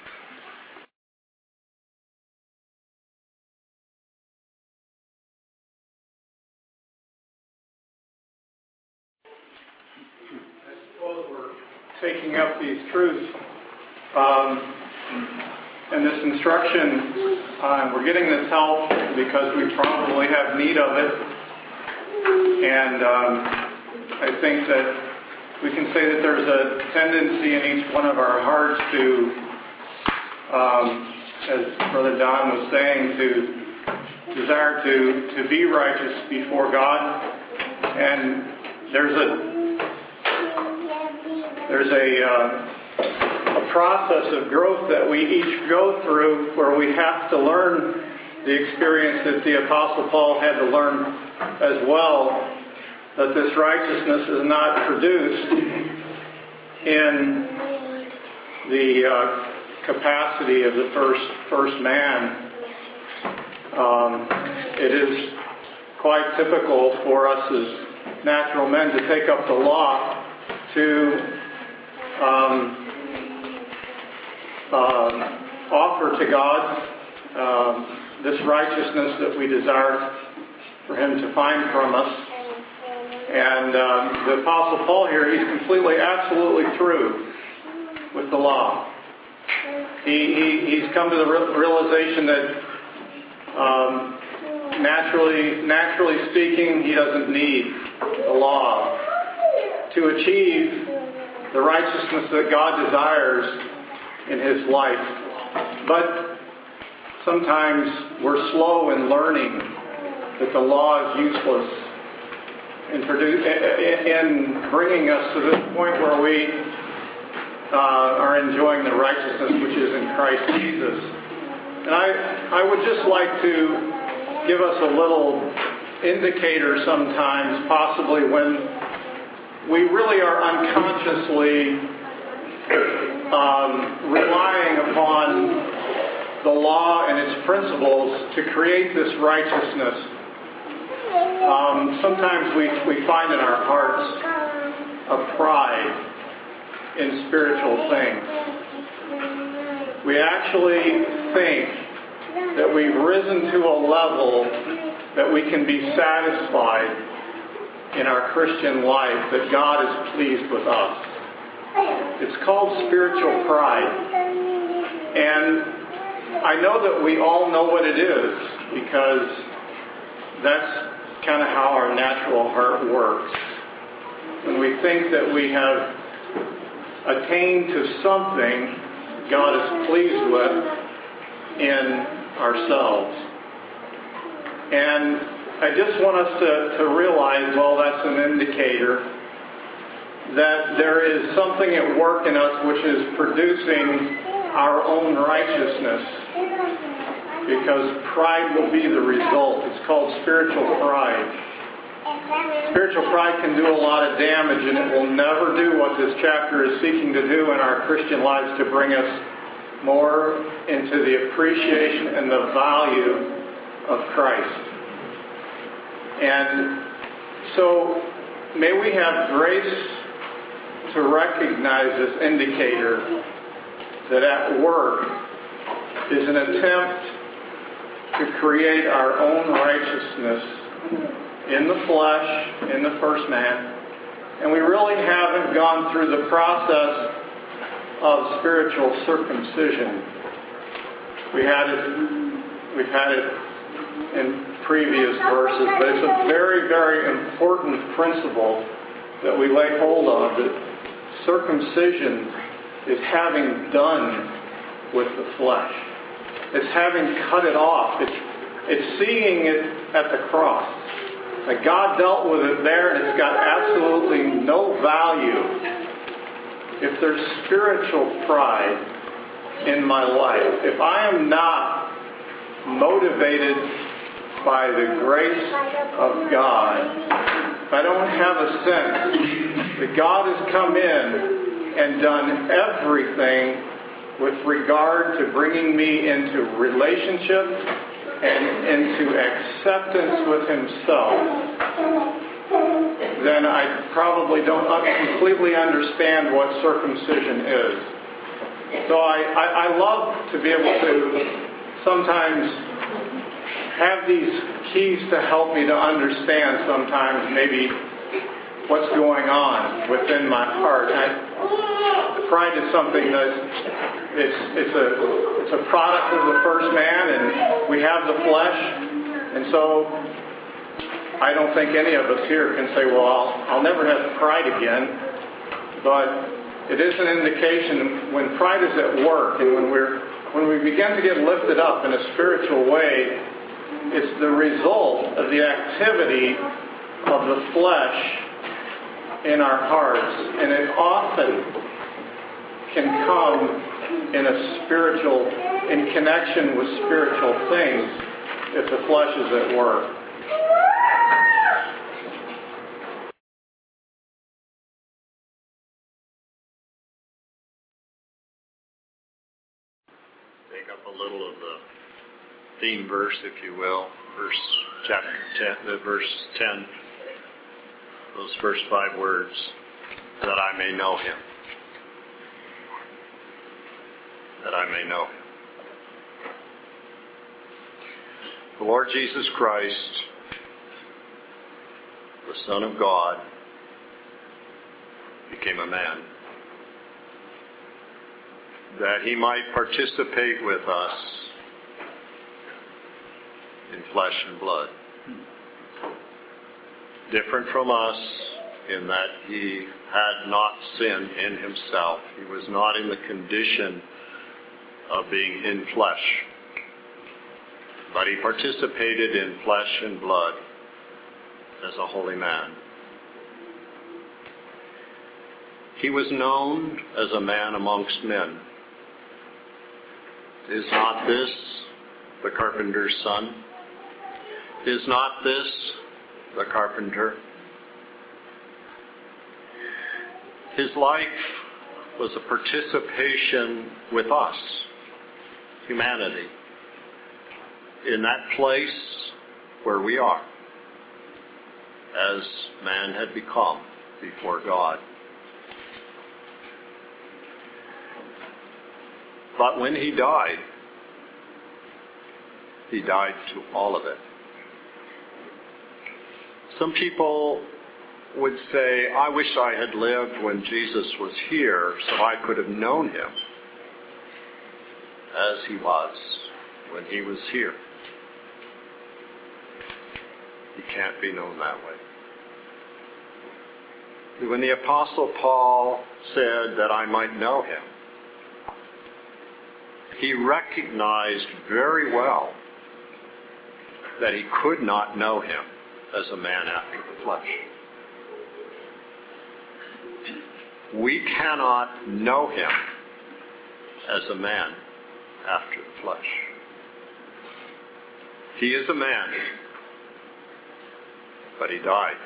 I suppose we're taking up these truths and this instruction. We're getting this help because we probably have need of it. And I think that we can say that there's a tendency in each one of our hearts to, as Brother Don was saying, to desire to be righteous before God. And there's a process of growth that we each go through where we have to learn the experience that the Apostle Paul had to learn as well, that this righteousness is not produced in the capacity of the first man. It is quite typical for us as natural men to take up the law to offer to God this righteousness that we desire for Him to find from us. And the Apostle Paul here, he's completely, absolutely through with the law. He's come to the realization that naturally speaking, he doesn't need the law to achieve the righteousness that God desires in his life. But sometimes we're slow in learning that the law is useless in bringing us to this point where we are enjoying the righteousness which is in Christ Jesus. And I would just like to give us a little indicator sometimes, possibly when we really are unconsciously relying upon the law and its principles to create this righteousness. Sometimes we find in our hearts a pride in spiritual things. We actually think that we've risen to a level that we can be satisfied in our Christian life, that God is pleased with us. It's called spiritual pride. And I know that we all know what it is, because that's kind of how our natural heart works. When we think that we have attained to something God is pleased with in ourselves. And I just want us to realize, well, that's an indicator that there is something at work in us which is producing our own righteousness, because pride will be the result. It's called spiritual pride. Spiritual pride can do a lot of damage, and it will never do what this chapter is seeking to do in our Christian lives, to bring us more into the appreciation and the value of Christ. And so may we have grace to recognize this indicator that at work is an attempt to create our own righteousness in the flesh, in the first man. And we really haven't gone through the process of spiritual circumcision. We've had it in previous verses, but it's a very, very important principle that we lay hold of, that circumcision is having done with the flesh. It's having cut it off. It's seeing it at the cross. Like God dealt with it there, and it's got absolutely no value. If there's spiritual pride in my life, if I am not motivated by the grace of God, if I don't have a sense that God has come in and done everything with regard to bringing me into relationship and into acceptance with Himself, then I probably don't completely understand what circumcision is. So I love to be able to sometimes have these keys to help me to understand sometimes maybe what's going on within my heart. Pride is something that it's a product of the first man, and we have the flesh, and so I don't think any of us here can say, well, I'll never have pride again. but it is an indication when pride is at work and when we begin to get lifted up in a spiritual way, it's the result of the activity of the flesh in our hearts. And it often can come in connection with spiritual things if the flesh is at work. Take up a little of the theme verse, if you will, chapter 10, verse 10, those first 5 words, that I may know him. That I may know him. The Lord Jesus Christ, the Son of God, became a man, that he might participate with us in flesh and blood. Different from us in that he had not sin in himself. He was not in the condition of being in flesh, but he participated in flesh and blood as a holy man. He was known as a man amongst men. Is not this the carpenter's son? Is not this the carpenter? His life was a participation with us, humanity, in that place where we are, as man had become before God. But when he died to all of it. Some people would say, I wish I had lived when Jesus was here so I could have known him as he was when he was here. He can't be known that way. When the Apostle Paul said that I might know him, he recognized very well that he could not know him as a man after the flesh. We cannot know him as a man after the flesh. He is a man, but he died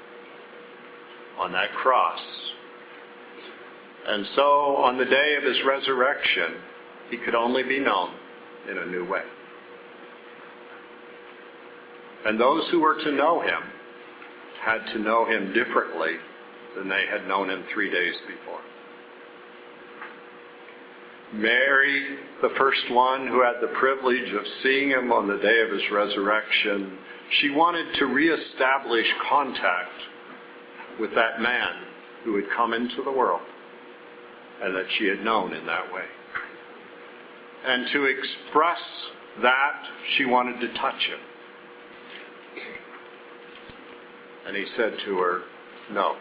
on that cross. And so on the day of his resurrection, he could only be known in a new way. And those who were to know him had to know him differently than they had known him 3 days before. Mary, the first one who had the privilege of seeing him on the day of his resurrection, she wanted to reestablish contact with that man who had come into the world and that she had known in that way. And to express that, she wanted to touch him. And he said to her, no.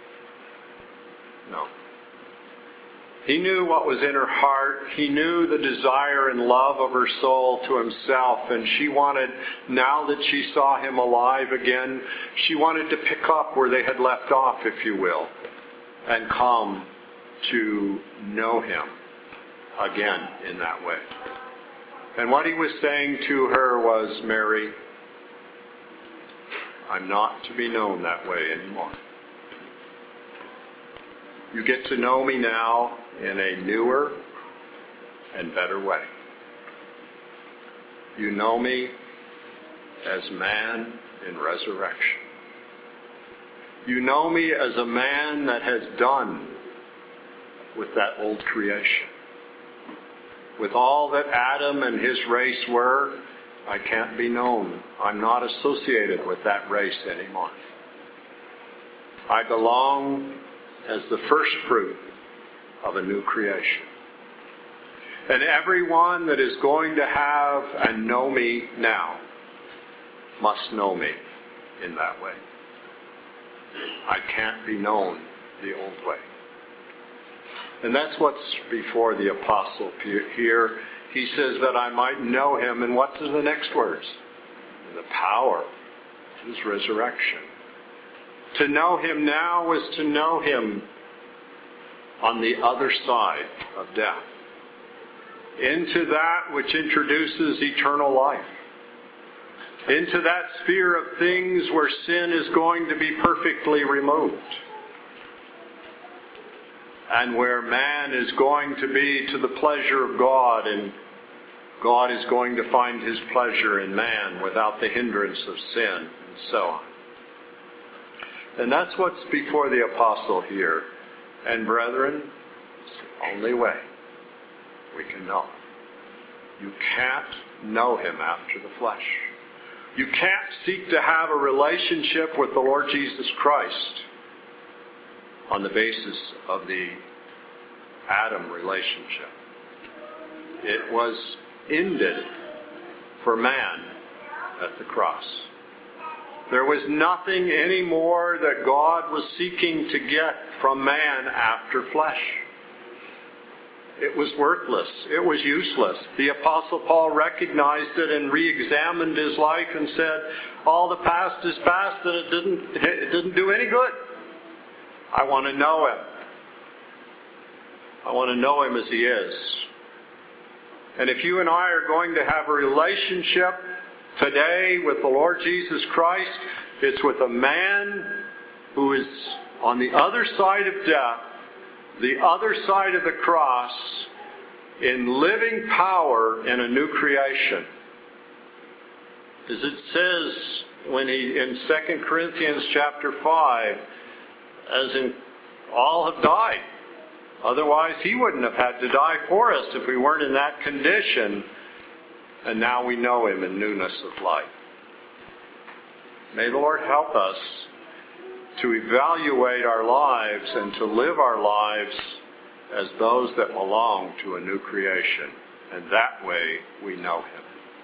No. He knew what was in her heart. He knew the desire and love of her soul to himself. And she wanted, now that she saw him alive again, she wanted to pick up where they had left off, if you will, and come to know him again in that way. And what he was saying to her was, Mary, I'm not to be known that way anymore. You get to know me now in a newer and better way. You know me as man in resurrection. You know me as a man that has done with that old creation. With all that Adam and his race were, I can't be known. I'm not associated with that race anymore. I belong as the first fruit of a new creation. And everyone that is going to have and know me now must know me in that way. I can't be known the old way. And that's what's before the apostle here. He says that I might know him. And what's in the next words? The power of his resurrection. To know him now is to know him on the other side of death. Into that which introduces eternal life. Into that sphere of things where sin is going to be perfectly removed. And where man is going to be to the pleasure of God, and God is going to find his pleasure in man without the hindrance of sin, and so on. And that's what's before the apostle here. And brethren, it's the only way we can know. You can't know him after the flesh. You can't seek to have a relationship with the Lord Jesus Christ on the basis of the Adam relationship. It was ended for man at the cross. There was nothing anymore that God was seeking to get from man after flesh. It was worthless. It was useless. The Apostle Paul recognized it and re-examined his life and said, all the past is past and it didn't do any good. I want to know him. I want to know him as he is. And if you and I are going to have a relationship today with the Lord Jesus Christ, it's with a man who is on the other side of death, the other side of the cross, in living power in a new creation. As it says in 2 Corinthians chapter 5, as in all have died. Otherwise, he wouldn't have had to die for us if we weren't in that condition. And now we know him in newness of life. May the Lord help us to evaluate our lives and to live our lives as those that belong to a new creation. And that way we know him.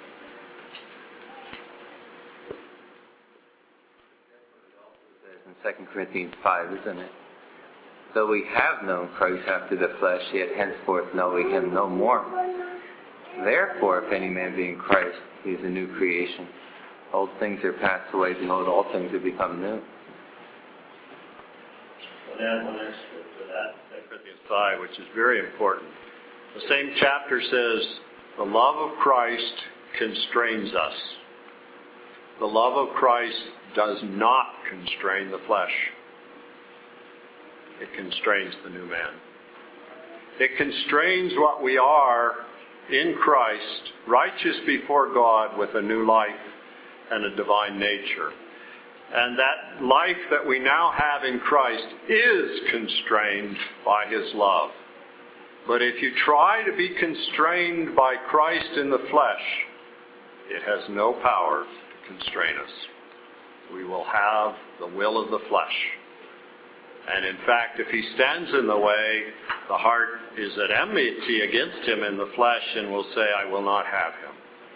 In 2 Corinthians 5, isn't it? Though we have known Christ after the flesh, yet henceforth know we him no more. Therefore, if any man be in Christ, he is a new creation. Old things are passed away, behold, all things have become new. And one extra to that, 2 Corinthians 5, which is very important. The same chapter says, the love of Christ constrains us. The love of Christ does not constrain the flesh. It constrains the new man. It constrains what we are in Christ, righteous before God with a new life and a divine nature. And that life that we now have in Christ is constrained by his love. But if you try to be constrained by Christ in the flesh, it has no power to constrain us. We will have the will of the flesh. And in fact, if he stands in the way, the heart is at enmity against him in the flesh and will say, I will not have him.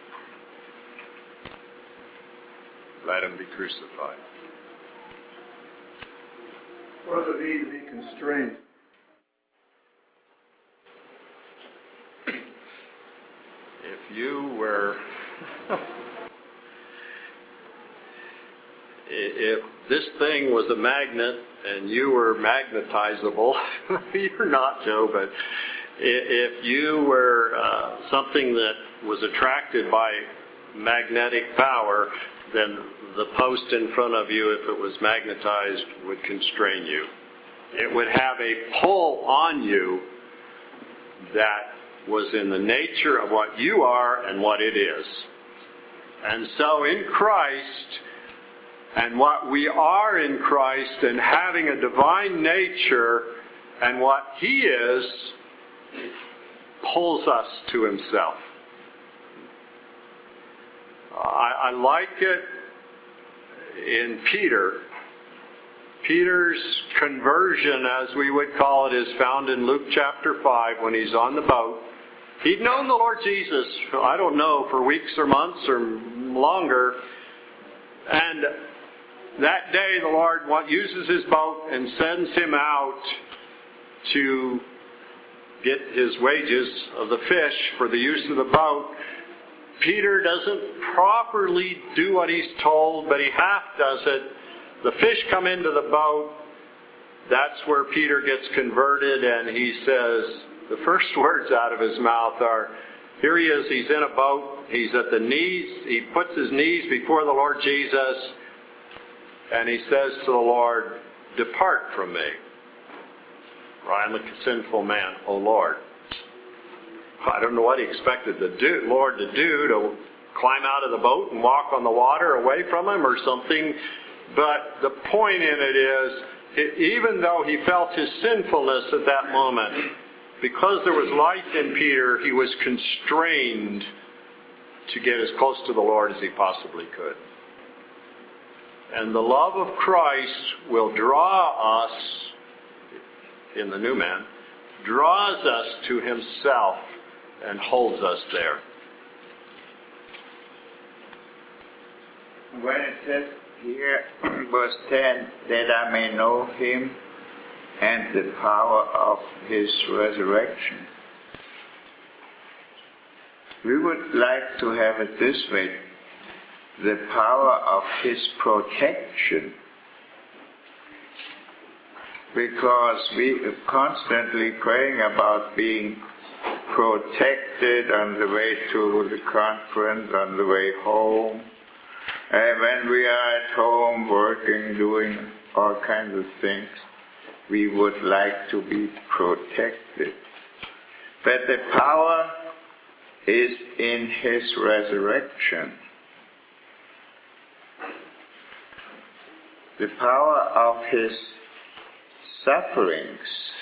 Let him be crucified. What does it mean to be constrained? If you were... if this thing was a magnet and you were magnetizable, you're not, Joe, but if you were something that was attracted by magnetic power, then the post in front of you, if it was magnetized, would constrain you. It would have a pull on you that was in the nature of what you are and what it is. And so in Christ, and what we are in Christ, and having a divine nature, and what he is, pulls us to himself. I like it in Peter. Peter's conversion, as we would call it, is found in Luke chapter 5 when he's on the boat. He'd known the Lord Jesus, I don't know, for weeks or months or longer. And that day the Lord uses his boat and sends him out to get his wages of the fish for the use of the boat, Peter doesn't properly do what he's told, but he half does it. The fish come into the boat. That's where Peter gets converted, and he says, the first words out of his mouth are, here he is, he's in a boat, he's at the knees, he puts his knees before the Lord Jesus, and he says to the Lord, depart from me, for I am a sinful man, O Lord. I don't know what he expected the Lord to do, to climb out of the boat and walk on the water away from him or something. But the point in it is, even though he felt his sinfulness at that moment, because there was life in Peter, he was constrained to get as close to the Lord as he possibly could. And the love of Christ will draw us, in the new man, draws us to himself and holds us there. When it says here, verse 10, that I may know him and the power of his resurrection, we would like to have it this way: the power of his protection. Because we are constantly praying about being protected on the way to the conference, on the way home, and when we are at home working, doing all kinds of things, we would like to be protected. But the power is in his resurrection. The power of his sufferings.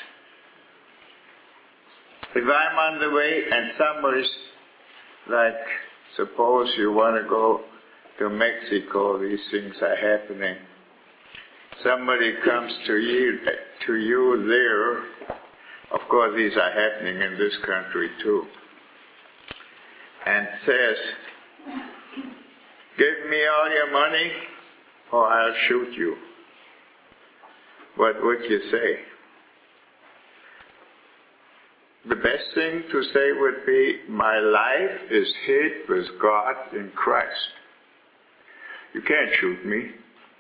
If I'm on the way and somebody's like, suppose you want to go to Mexico, these things are happening. Somebody comes to you there. Of course, these are happening in this country too. And says, give me all your money or I'll shoot you. What would you say? The best thing to say would be, my life is hid with God in Christ. You can't shoot me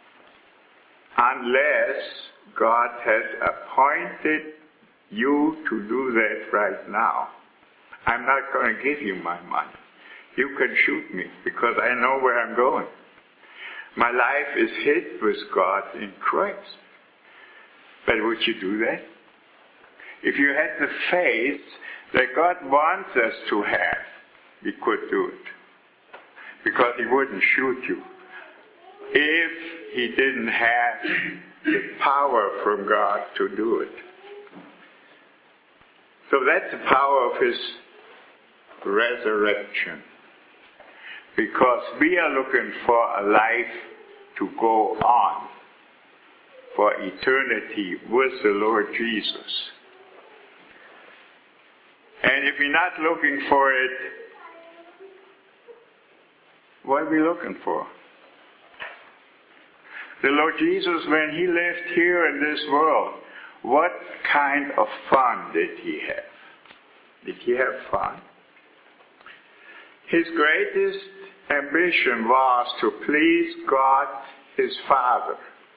unless God has appointed you to do that right now. I'm not going to give you my money. You can shoot me because I know where I'm going. My life is hid with God in Christ. But would you do that? If you had the faith that God wants us to have, we could do it. Because he wouldn't shoot you if he didn't have the power from God to do it. So that's the power of his resurrection. Because we are looking for a life to go on, for eternity with the Lord Jesus. And if you're not looking for it, what are we looking for? The Lord Jesus, when he lived here in this world, what kind of fun did he have? Did he have fun? His greatest ambition was to please God, his Father.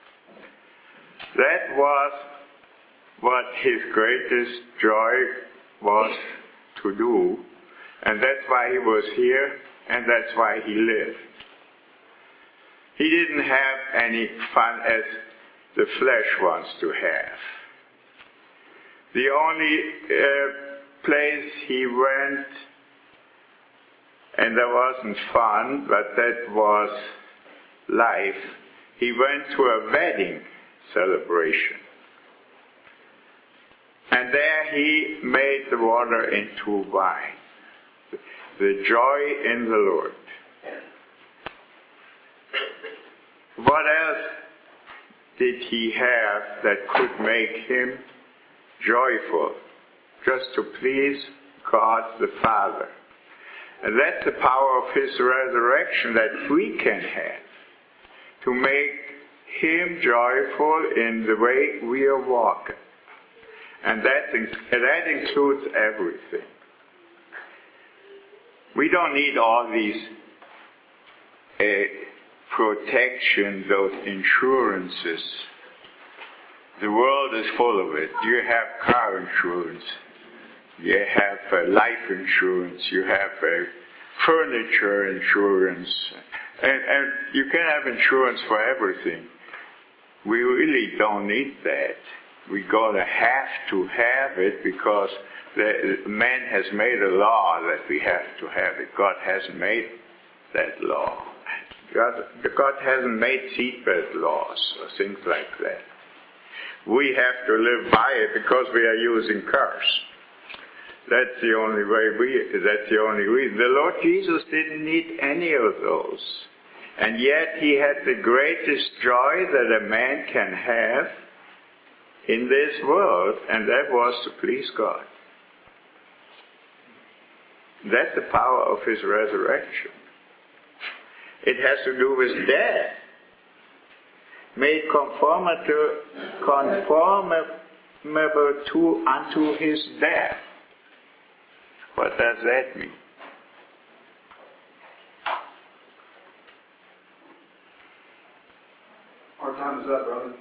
That was what his greatest joy was to do. And that's why he was here, and that's why he lived. He didn't have any fun as the flesh wants to have. The only place he went, and there wasn't fun, but that was life, he went to a wedding celebration. And there he made the water into wine. The joy in the Lord. What else did he have that could make him joyful? Just to please God the Father. And that's the power of his resurrection that we can have. To make him joyful in the way we are walking. And that includes everything. We don't need all these protection, those insurances. The world is full of it. You have car insurance. You have life insurance. You have furniture insurance. And you can have insurance for everything. We really don't need that. We're going to have it because man has made a law that we have to have it. God hasn't made that law. God hasn't made seatbelt laws or things like that. We have to live by it because we are using cars. That's the only reason. The Lord Jesus didn't need any of those. And yet he had the greatest joy that a man can have in this world, and that was to please God. That's the power of his resurrection. It has to do with death. Made conformable unto his death. What does that mean? Our time is up, brother.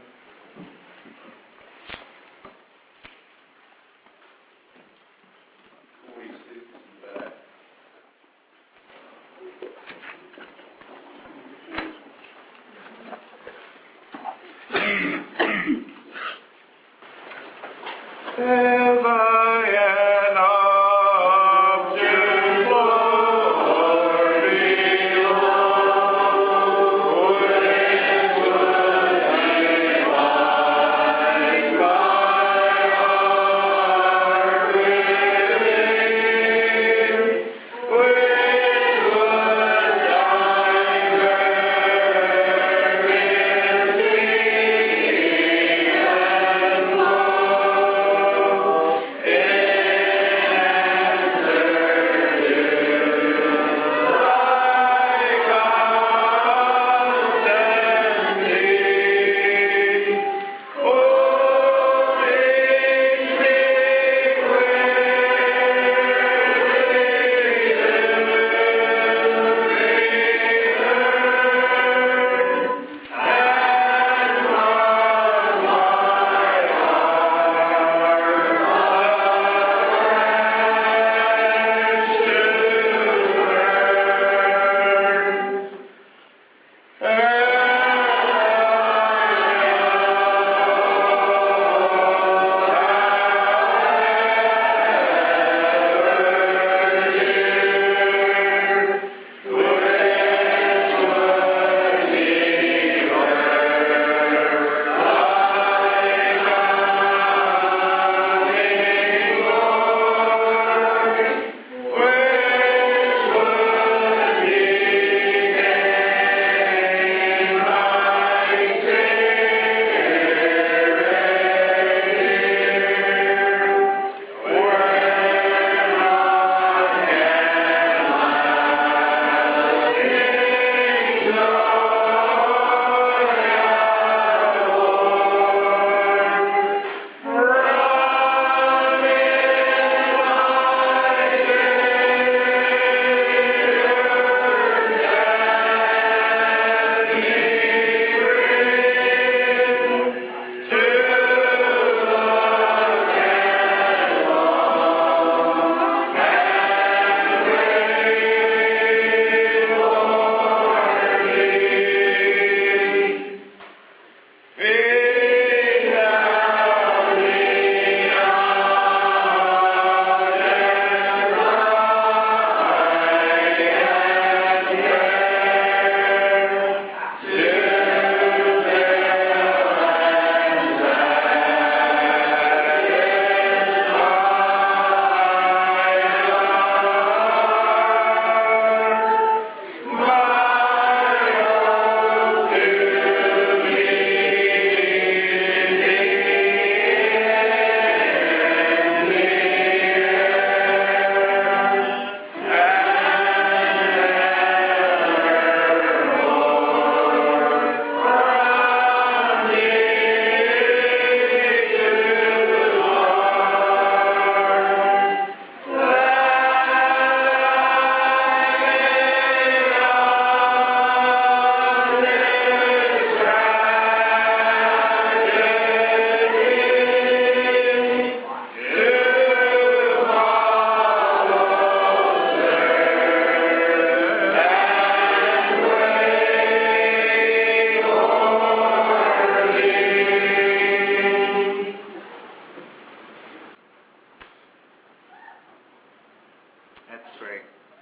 Let's pray.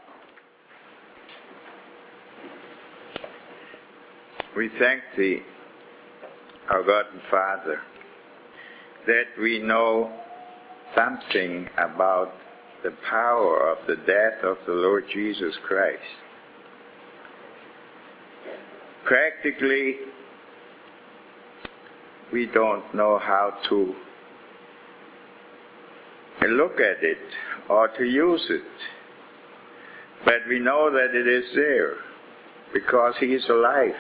We thank Thee, our God and Father, that we know something about the power of the death of the Lord Jesus Christ. Practically, we don't know how to look at it or to use it. But we know that it is there because He is alive.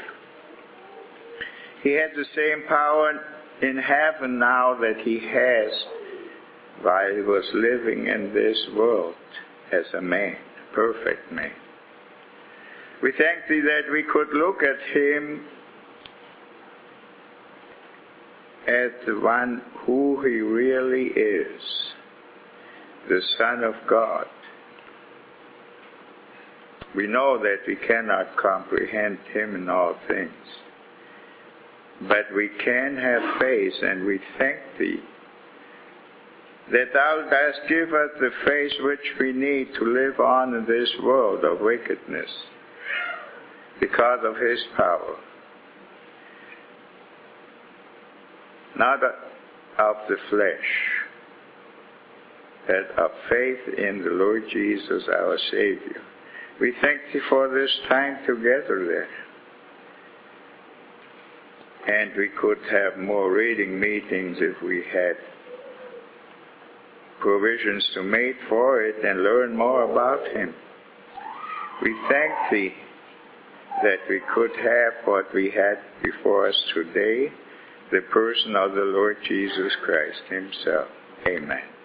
He had the same power in heaven now that He has while He was living in this world as a man, a perfect man. We thank Thee that we could look at Him as the one who He really is, the Son of God. We know that we cannot comprehend Him in all things, but we can have faith, and we thank Thee that Thou dost give us the faith which we need to live on in this world of wickedness because of His power. Not of the flesh, but of faith in the Lord Jesus, our Savior. We thank Thee for this time together there. And we could have more reading meetings if we had provisions to make for it and learn more about Him. We thank Thee that we could have what we had before us today, the person of the Lord Jesus Christ Himself. Amen.